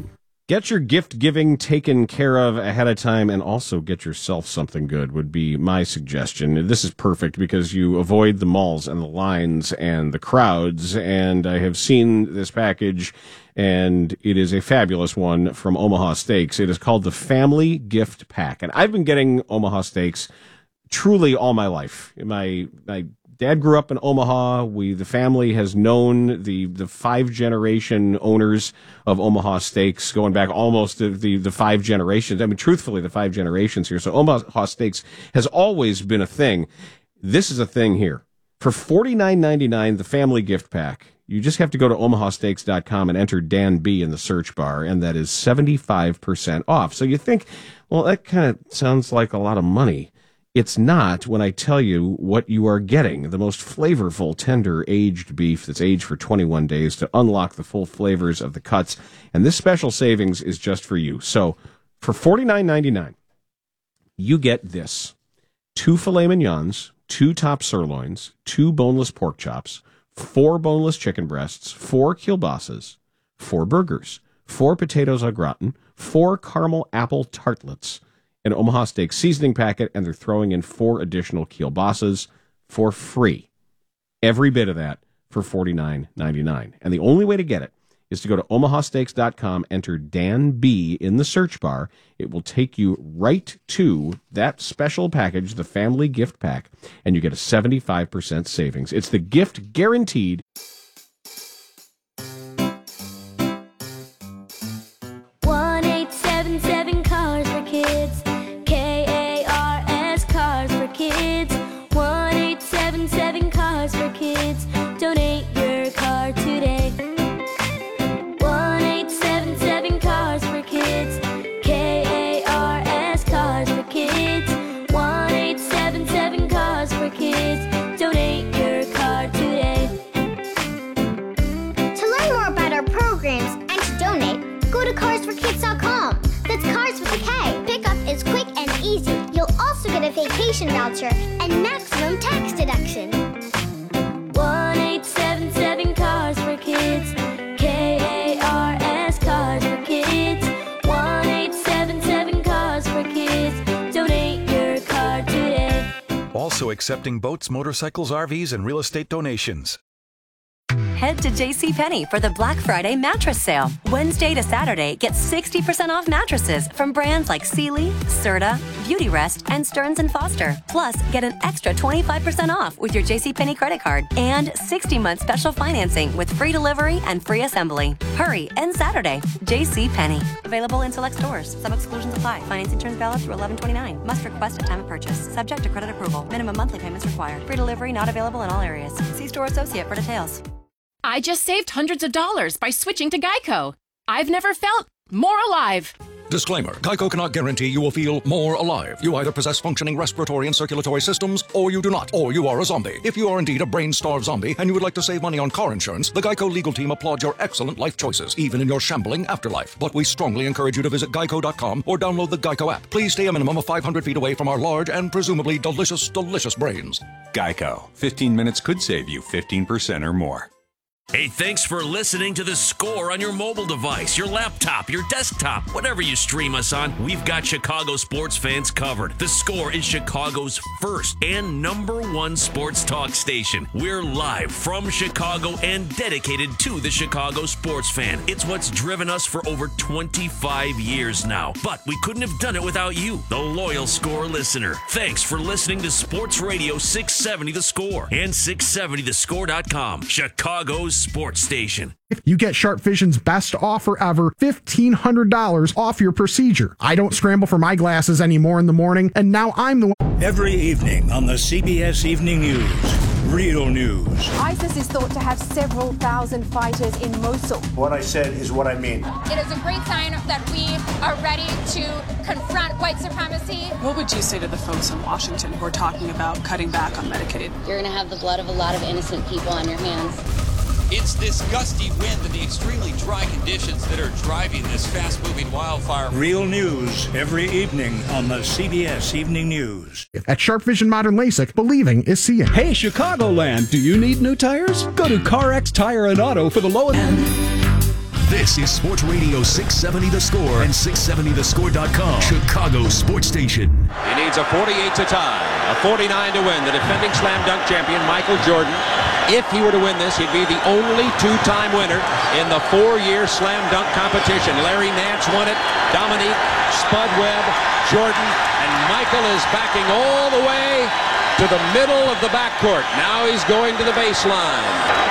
Get your gift giving taken care of ahead of time, and also get yourself something good would be my suggestion. This is perfect because you avoid the malls and the lines and the crowds, and I have seen this package, and it is a fabulous one from Omaha Steaks. It is called the Family Gift Pack, and I've been getting Omaha Steaks truly all my life. My dad grew up in Omaha. The family has known the 5-generation owners of Omaha Steaks, going back almost to the 5 generations. I mean, truthfully, the 5 generations here. So Omaha Steaks has always been a thing. This is a thing here. For $49.99, the Family Gift Pack, you just have to go to omahasteaks.com and enter Dan B in the search bar, and that is 75% off. So you think, well, that kind of sounds like a lot of money. It's not when I tell you what you are getting. The most flavorful, tender, aged beef that's aged for 21 days to unlock the full flavors of the cuts. And this special savings is just for you. So for $49.99, you get this: 2 filet mignons, 2 top sirloins, 2 boneless pork chops, 4 boneless chicken breasts, 4 kielbasa's, 4 burgers, 4 potatoes au gratin, 4 caramel apple tartlets, an Omaha Steak seasoning packet, and they're throwing in 4 additional kielbasa's for free. Every bit of that for $49.99. And the only way to get it is to go to omahasteaks.com, enter Dan B in the search bar. It will take you right to that special package, the Family Gift Pack, and you get a 75% savings. It's the gift guaranteed. Cars for Kids. KARS Cars for Kids. 1-877 Cars for Kids. Donate your car today. 1-877 Cars for Kids. KARS Cars for Kids. 1-877 Cars for Kids. Donate your car today. To learn more about our programs and to donate, go to carsforkids.com. That's Cars with a K. Pickup is quick and easy. You'll also get a vacation voucher and maximum tax deduction. 1-877 Cars for Kids. KARS Cars for Kids. 1-877 Cars for Kids. Donate your car today. Also accepting boats, motorcycles, RVs, and real estate donations. Head to JCPenney for the Black Friday mattress sale. Wednesday to Saturday, get 60% off mattresses from brands like Sealy, Serta, Beautyrest, and Stearns & Foster. Plus, get an extra 25% off with your JCPenney credit card and 60-month special financing with free delivery and free assembly. Hurry, end Saturday. JCPenney. Available in select stores. Some exclusions apply. Financing terms valid through 11/29. Must request at time of purchase. Subject to credit approval. Minimum monthly payments required. Free delivery not available in all areas. See store associate for details. I just saved hundreds of dollars by switching to Geico. I've never felt more alive. Disclaimer. Geico cannot guarantee you will feel more alive. You either possess functioning respiratory and circulatory systems, or you do not, or you are a zombie. If you are indeed a brain-starved zombie and you would like to save money on car insurance, the Geico legal team applauds your excellent life choices, even in your shambling afterlife. But we strongly encourage you to visit geico.com or download the Geico app. Please stay a minimum of 500 feet away from our large and presumably delicious, delicious brains. Geico. 15 minutes could save you 15% or more. Hey, thanks for listening to The Score on your mobile device, your laptop, your desktop, whatever you stream us on. We've got Chicago sports fans covered. The Score is Chicago's first and #1 sports talk station. We're live from Chicago and dedicated to the Chicago sports fan. It's what's driven us for over 25 years now. But we couldn't have done it without you, the loyal Score listener. Thanks for listening to Sports Radio 670 The Score and 670thescore.com, Chicago's sports station. You get Sharp Vision's best offer ever, $1,500 off your procedure. I don't scramble for my glasses anymore in the morning, and now I'm the one. Every evening on the CBS Evening News, real news. ISIS is thought to have several thousand fighters in Mosul. What I said is what I mean. It is a great sign that we are ready to confront white supremacy. What would you say to the folks in Washington who are talking about cutting back on Medicaid? You're going to have the blood of a lot of innocent people on your hands. It's this gusty wind and the extremely dry conditions that are driving this fast-moving wildfire. Real news every evening on the CBS Evening News. At Sharp Vision Modern LASIK, believing is seeing. Hey, Chicagoland, do you need new tires? Go to CarX Tire and Auto for the lowest. This is Sports Radio 670 The Score and 670thescore.com. Chicago Sports Station. He needs a 48 to tie, a 49 to win. The defending slam dunk champion, Michael Jordan. If he were to win this, he'd be the only two-time winner in the 4-year slam dunk competition. Larry Nance won it, Dominique, Spud Webb, Jordan, and Michael is backing all the way to the middle of the backcourt. Now he's going to the baseline.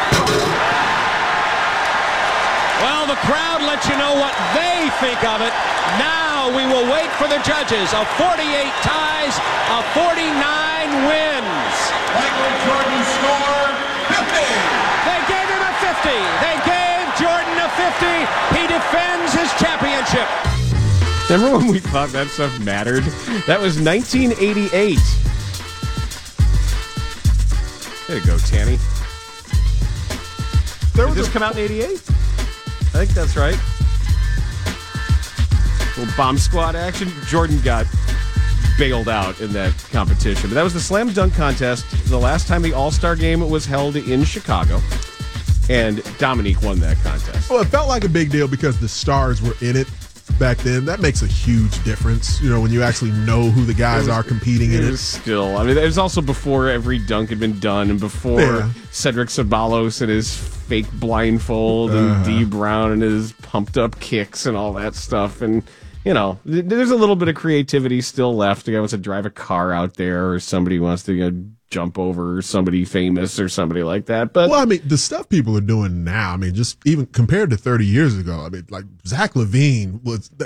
Well, the crowd lets you know what they think of it. Now we will wait for the judges. A 48 ties, a 49 wins. Michael Jordan scored 50. They gave him a 50. They gave Jordan a 50. He defends his championship. Remember when we thought that stuff mattered? That was 1988. There you go, Tanny. Did this come out in 88? I think that's right. Little bomb squad action. Jordan got bailed out in that competition. But that was the slam dunk contest. The last time the All-Star game was held in Chicago. And Dominique won that contest. Well, it felt like a big deal because the stars were in it back then. That makes a huge difference, when you actually know who the guys are competing in it. Still, I mean, it was also before every dunk had been done and before Cedric Ceballos and his fake blindfold and D. Brown and his pumped up kicks and all that stuff. And, there's a little bit of creativity still left. A guy wants to drive a car out there, or somebody wants to jump over somebody famous or somebody like that. But well, I mean, the stuff people are doing now, I mean, just even compared to 30 years ago, I mean, like Zach LaVine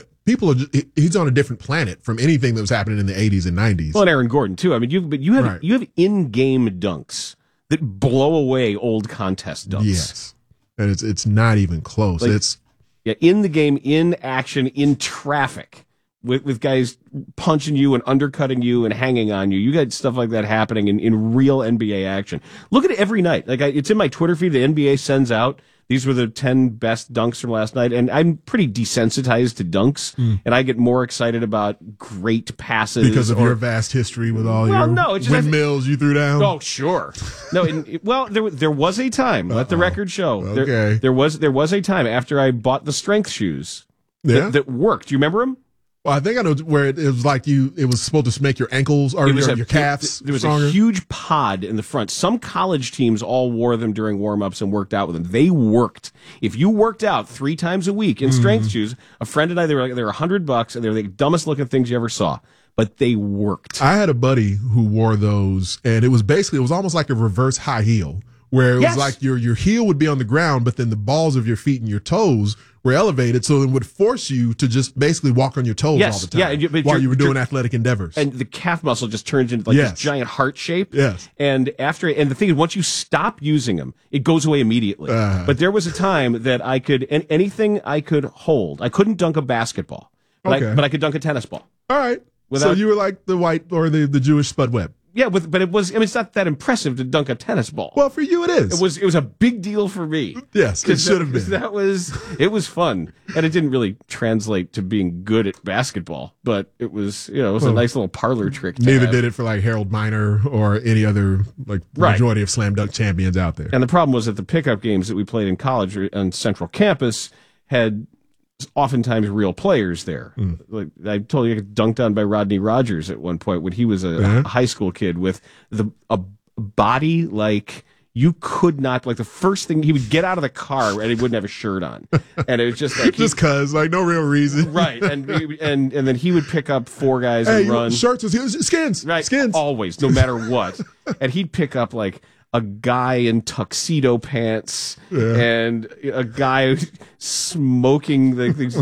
he's on a different planet from anything that was happening in the 80s and 90s. Well, and Aaron Gordon too. I mean, you have in-game dunks that blow away old contest dunks. Yes, and it's not even close. It's in the game, in action, in traffic. With guys punching you and undercutting you and hanging on you. You got stuff like that happening in real NBA action. Look at it every night. It's in my Twitter feed. The NBA sends out, these were the 10 best dunks from last night. And I'm pretty desensitized to dunks. And I get more excited about great passes. Because of your vast history with all your windmills you threw down? Oh, sure. No, there was a time, let the record show. Okay. There was a time after I bought the strength shoes that worked. Do you remember them? Well, I think I know where it was like it was supposed to make your ankles or your calves There was stronger. a huge pod in the front. Some college teams all wore them during warm-ups and worked out with them. They worked. If you worked out 3 times a week in strength shoes, a friend and I, they were $100 and they were the dumbest looking things you ever saw. But they worked. I had a buddy who wore those, and it was almost like a reverse high heel, where it was like your heel would be on the ground, but then the balls of your feet and your toes were elevated, so it would force you to just basically walk on your toes all the time while you were doing athletic endeavors. And the calf muscle just turns into this giant heart shape. Yes. And the thing is, once you stop using them, it goes away immediately. But there was a time that I could, anything I could hold. I couldn't dunk a basketball, but I could dunk a tennis ball. All right. So you were like the white or the Jewish Spud Webb. Yeah, but it was. I mean, it's not that impressive to dunk a tennis ball. Well, for you, it is. It was a big deal for me. Yes, it should have been. It was fun, and it didn't really translate to being good at basketball. But it was, a nice little parlor trick. Neither did it for like Harold Miner or any other majority of slam dunk champions out there. And the problem was that the pickup games that we played in college on Central Campus had oftentimes real players there. Like I told you, dunked on by Rodney Rogers at one point when he was a high school kid with a body like you could not, like the first thing he would get out of the car and he wouldn't have a shirt on, and it was just like no real reason, right? And then he would pick up 4 guys and run shirts, skins, right? Skins, always, no matter what, and he'd pick up like a guy in tuxedo pants and a guy smoking these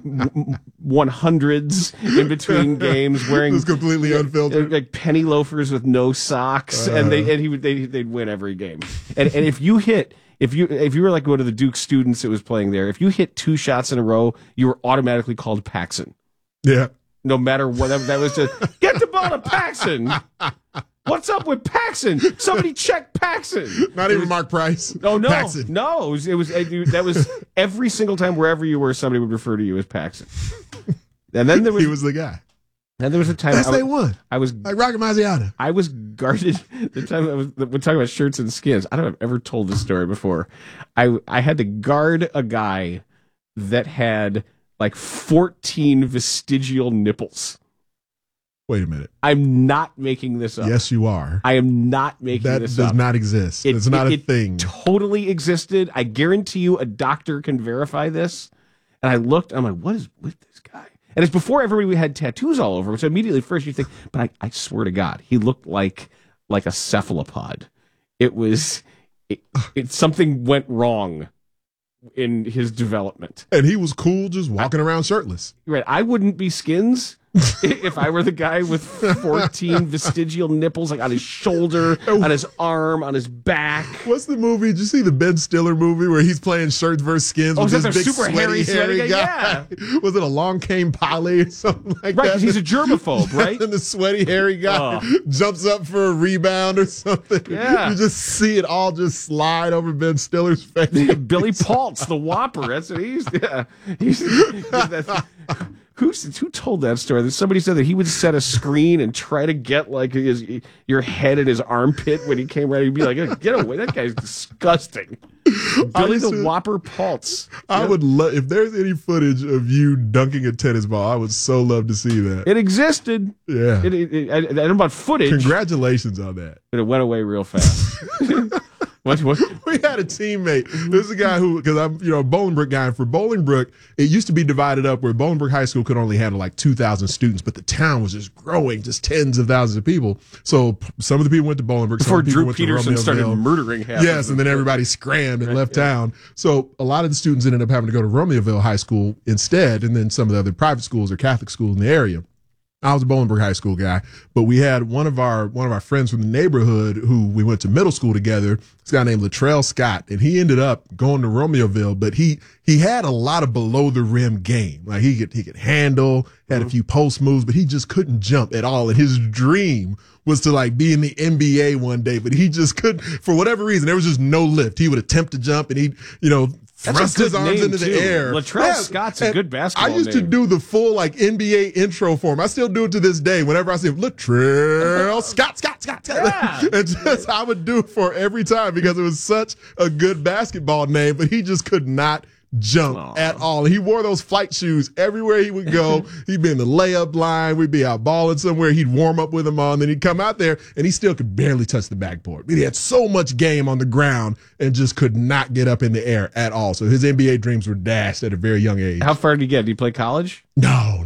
100s in between games, wearing it was completely unfiltered, like penny loafers with no socks, and they'd win every game. And if you were like one of the Duke students that was playing there, if you hit 2 shots in a row, you were automatically called Paxson. Yeah, no matter what that was. To get the ball to Paxson. What's up with Paxson? Somebody check Paxson. Not even Mark Price. Oh no, Paxson. No. That was every single time wherever you were, somebody would refer to you as Paxson. And then he was the guy. And there was a time I was like Rocket Marciano. I was guarded. The time we're talking about shirts and skins. I don't know if I've ever told this story before. I had to guard a guy that had like 14 vestigial nipples. Wait a minute. I'm not making this up. Yes, you are. I am not making this up. That does not exist. It's not a thing. It totally existed. I guarantee you a doctor can verify this. And I looked, I'm like, what is with this guy? And it's before everybody had tattoos all over, which immediately first you think, but I swear to God, he looked like a cephalopod. Something went wrong in his development. And he was cool just walking around shirtless. Right. I wouldn't be Skins if I were the guy with 14 vestigial nipples, like on his shoulder, on his arm, on his back. What's the movie? Did you see the Ben Stiller movie where he's playing Shirts vs. Skins with this big super hairy guy? guy? Yeah. Was it Along Came Polly or something like that? Right, because he's a germaphobe, right? And the sweaty hairy guy jumps up for a rebound or something. Yeah. You just see it all just slide over Ben Stiller's face. Billy Paltz, the Whopper. That's what he's. Who told that story? Somebody said that he would set a screen and try to get like your head in his armpit when he came around. He'd be like, "Get away! That guy's disgusting." Billy the Whopper Paltz. I would love if there's any footage of you dunking a tennis ball. I would so love to see that. It existed. Yeah. I don't know about footage. Congratulations on that. But it went away real fast. What? We had a teammate. This is a guy who, because I'm a Bolingbrook guy, and for Bolingbrook, it used to be divided up where Bolingbrook High School could only handle like 2,000 students, but the town was just growing, just tens of thousands of people. So some of the people went to Bolingbrook. Before Drew Peterson started murdering half. Yes, and then everybody scrammed and left town. So a lot of the students ended up having to go to Romeoville High School instead, and then some of the other private schools or Catholic schools in the area. I was a Bolingbrook High School guy, but we had one of our friends from the neighborhood who we went to middle school together. This guy named Latrell Scott, and he ended up going to Romeoville, but he had a lot of below the rim game. Like he could handle, had a few post moves, but he just couldn't jump at all. And his dream was to like be in the NBA one day, but he just couldn't, for whatever reason. There was just no lift. He would attempt to jump, and he'd thrust his arms into the air. Latrell Scott's a good basketball name. I used to do the full like NBA intro for him. I still do it to this day. Whenever I see him, Latrell Scott. Yeah. And just I would do it for every time because it was such a good basketball name, but he just could not jump at all. He wore those flight shoes everywhere he would go. He'd be in the layup line. We'd be out balling somewhere. He'd warm up with them on. Then he'd come out there, and he still could barely touch the backboard. He had so much game on the ground and just could not get up in the air at all. So his NBA dreams were dashed at a very young age. How far did he get? Did he play college? No.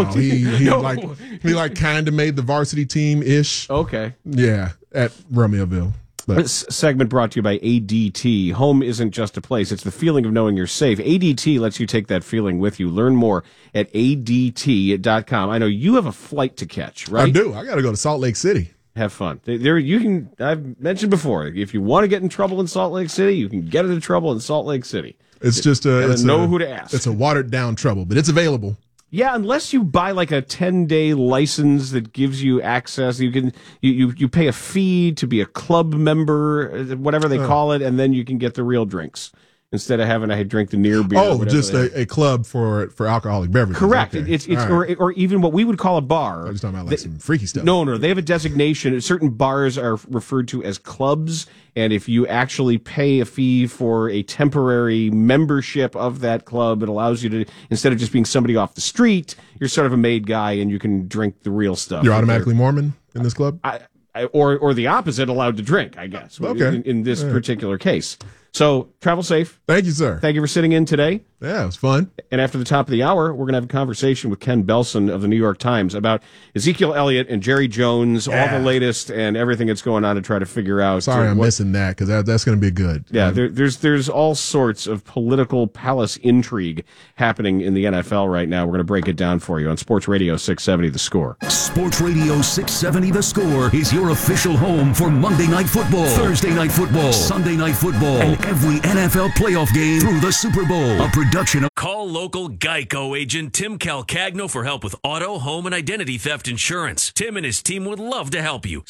He kind of made the varsity team ish. Okay. Yeah, at Romeoville. This segment brought to you by ADT. Home isn't just a place, it's the feeling of knowing you're safe. ADT lets you take that feeling with you. Learn more at ADT.com. I know you have a flight to catch, right? I do. I got to go to Salt Lake City. Have fun. I've mentioned before, if you want to get in trouble in Salt Lake City, you can get into trouble in Salt Lake City. It's just know who to ask. It's a watered down trouble, but it's available. Yeah, unless you buy like a 10-day license that gives you access, you pay a fee to be a club member, whatever they call it, and then you can get the real drinks instead of having to drink the near beer. Oh, just a club for alcoholic beverages. Correct. Okay. It's right. or even what we would call a bar. I was talking about some freaky stuff. No. They have a designation. Certain bars are referred to as clubs, and if you actually pay a fee for a temporary membership of that club, it allows you to, instead of just being somebody off the street, you're sort of a made guy and you can drink the real stuff. You're automatically Mormon in this club? Or the opposite, allowed to drink, I guess. Okay. In this particular case. So, travel safe. Thank you, sir. Thank you for sitting in today. Yeah, it was fun. And after the top of the hour, we're going to have a conversation with Ken Belson of the New York Times about Ezekiel Elliott and Jerry Jones, all the latest and everything that's going on to try to figure out. Sorry, I'm missing that because that's going to be good. Yeah, there's all sorts of political palace intrigue happening in the NFL right now. We're going to break it down for you on Sports Radio 670 The Score. Sports Radio 670 The Score is your official home for Monday Night Football, Thursday Night Football, Sunday Night Football, and every NFL playoff game through the Super Bowl. A production of... Call local Geico agent Tim Calcagno for help with auto, home, and identity theft insurance. Tim and his team would love to help you.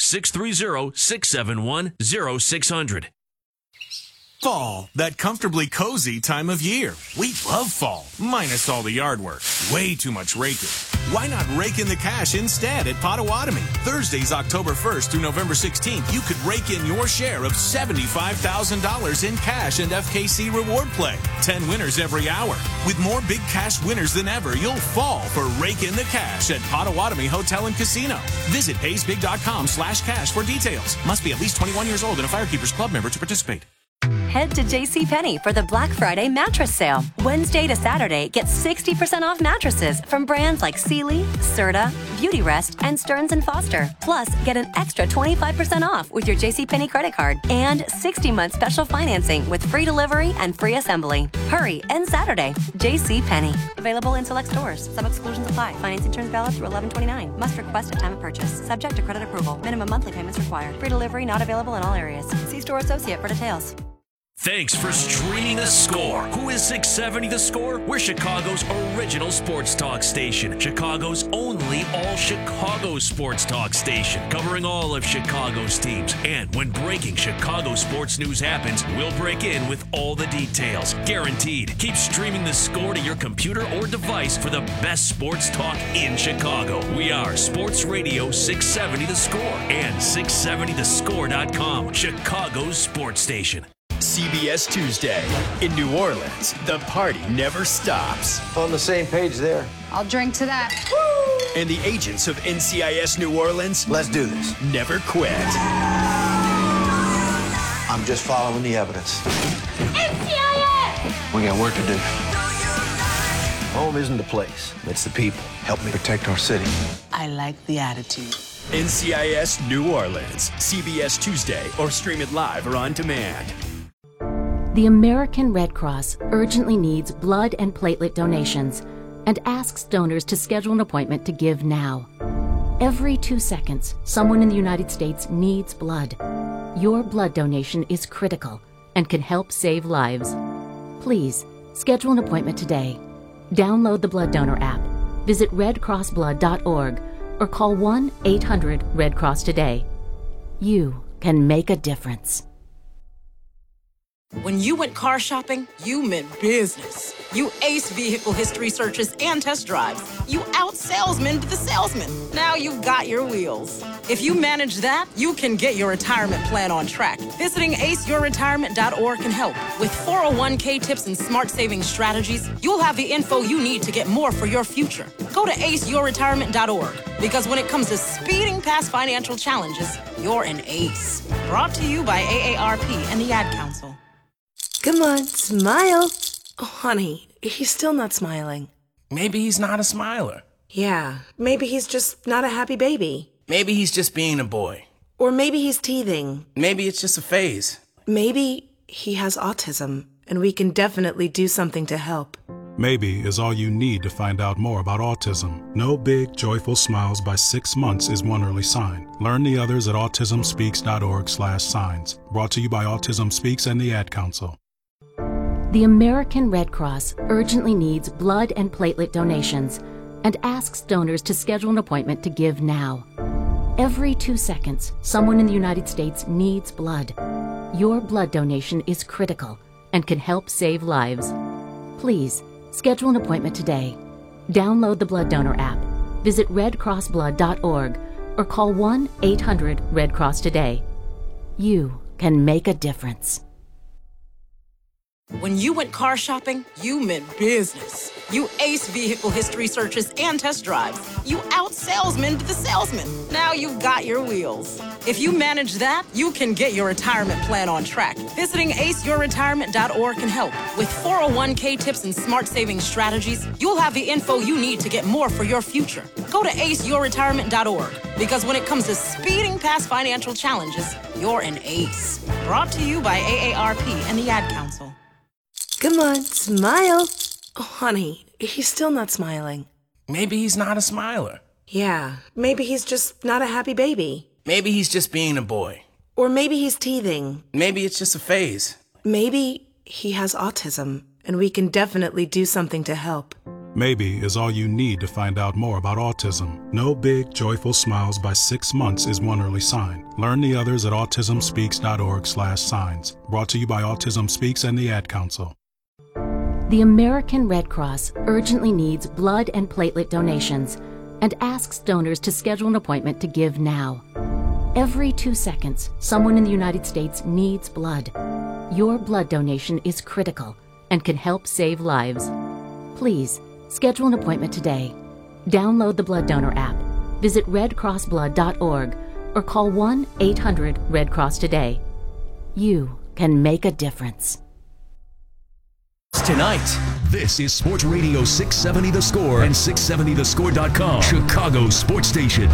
630-671-0600. Fall, that comfortably cozy time of year. We love fall, minus all the yard work. Way too much raking. Why not rake in the cash instead at Potawatomi? Thursdays, October 1st through November 16th, you could rake in your share of $75,000 in cash and FKC reward play. 10 winners every hour. With more big cash winners than ever, you'll fall for Rake in the Cash at Potawatomi Hotel and Casino. Visit haysbig.com/cash for details. Must be at least 21 years old and a Firekeepers Club member to participate. Head to JCPenney for the Black Friday mattress sale. Wednesday to Saturday, get 60% off mattresses from brands like Sealy, Serta, Beautyrest, and Stearns & Foster. Plus, get an extra 25% off with your JCPenney credit card and 60-month special financing with free delivery and free assembly. Hurry, end Saturday. JCPenney. Available in select stores. Some exclusions apply. Financing terms valid through 11/29. Must request at time of purchase. Subject to credit approval. Minimum monthly payments required. Free delivery not available in all areas. See store associate for details. Thanks for streaming The Score. Who is 670 The Score? We're Chicago's original sports talk station. Chicago's only all-Chicago sports talk station. Covering all of Chicago's teams. And when breaking Chicago sports news happens, we'll break in with all the details. Guaranteed. Keep streaming The Score to your computer or device for the best sports talk in Chicago. We are Sports Radio 670 The Score and 670thescore.com. Chicago's sports station. CBS Tuesday. In New Orleans, the party never stops. On the same page there. I'll drink to that. Woo! And the agents of NCIS New Orleans, Let's do this. never quit. I'm just following the evidence. NCIS! We got work to do. Home isn't the place, it's the people. Help me protect our city. I like the attitude. NCIS New Orleans. CBS Tuesday, or stream it live or on demand. The American Red Cross urgently needs blood and platelet donations and asks donors to schedule an appointment to give now. Every 2 seconds, someone in the United States needs blood. Your blood donation is critical and can help save lives. Please, schedule an appointment today. Download the Blood Donor app, visit redcrossblood.org, or call 1-800-RED-CROSS today. You can make a difference. When you went car shopping, you meant business. You aced vehicle history searches and test drives. You out-salesmaned the salesman. Now you've got your wheels. If you manage that, you can get your retirement plan on track. Visiting aceyourretirement.org can help. With 401k tips and smart saving strategies, you'll have the info you need to get more for your future. Go to aceyourretirement.org, because when it comes to speeding past financial challenges, you're an ace. Brought to you by AARP and the Ad Council. Come on, smile. Oh, honey, he's still not smiling. Maybe he's not a smiler. Yeah, maybe he's just not a happy baby. Maybe he's just being a boy. Or maybe he's teething. Maybe it's just a phase. Maybe he has autism, and we can definitely do something to help. Maybe is all you need to find out more about autism. No big, joyful smiles by 6 months is one early sign. Learn the others at autismspeaks.org/signs. Brought to you by Autism Speaks and the Ad Council. The American Red Cross urgently needs blood and platelet donations and asks donors to schedule an appointment to give now. Every 2 seconds, someone in the United States needs blood. Your blood donation is critical and can help save lives. Please, schedule an appointment today. Download the Blood Donor app, visit redcrossblood.org, or call 1-800-RED-CROSS today. You can make a difference. When you went car shopping, you meant business. You aced vehicle history searches and test drives. You out-salesmaned the salesman. Now you've got your wheels. If you manage that, you can get your retirement plan on track. Visiting aceyourretirement.org can help. With 401k tips and smart saving strategies, you'll have the info you need to get more for your future. Go to aceyourretirement.org, because when it comes to speeding past financial challenges, you're an ace. Brought to you by AARP and the Ad Council. Come on, smile. Oh, honey, he's still not smiling. Maybe he's not a smiler. Yeah, maybe he's just not a happy baby. Maybe he's just being a boy. Or maybe he's teething. Maybe it's just a phase. Maybe he has autism, and we can definitely do something to help. Maybe is all you need to find out more about autism. No big, joyful smiles by 6 months is one early sign. Learn the others at autismspeaks.org/signs. Brought to you by Autism Speaks and the Ad Council. The American Red Cross urgently needs blood and platelet donations and asks donors to schedule an appointment to give now. Every 2 seconds, someone in the United States needs blood. Your blood donation is critical and can help save lives. Please, schedule an appointment today. Download the Blood Donor app, visit redcrossblood.org, or call 1-800-RED-CROSS today. You can make a difference. Tonight, this is Sports Radio 670 The Score and 670thescore.com, Chicago Sports Station.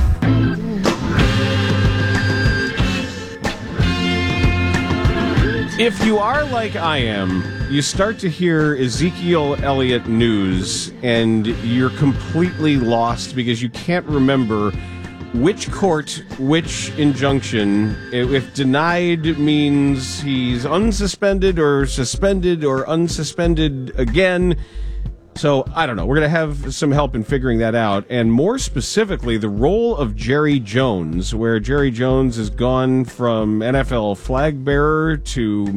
If you are like I am, you start to hear Ezekiel Elliott news and you're completely lost because you can't remember which court, which injunction. If denied means he's unsuspended or suspended or unsuspended again. So, I don't know. We're going to have some help in figuring that out. And more specifically, the role of Jerry Jones, where Jerry Jones has gone from NFL flag bearer to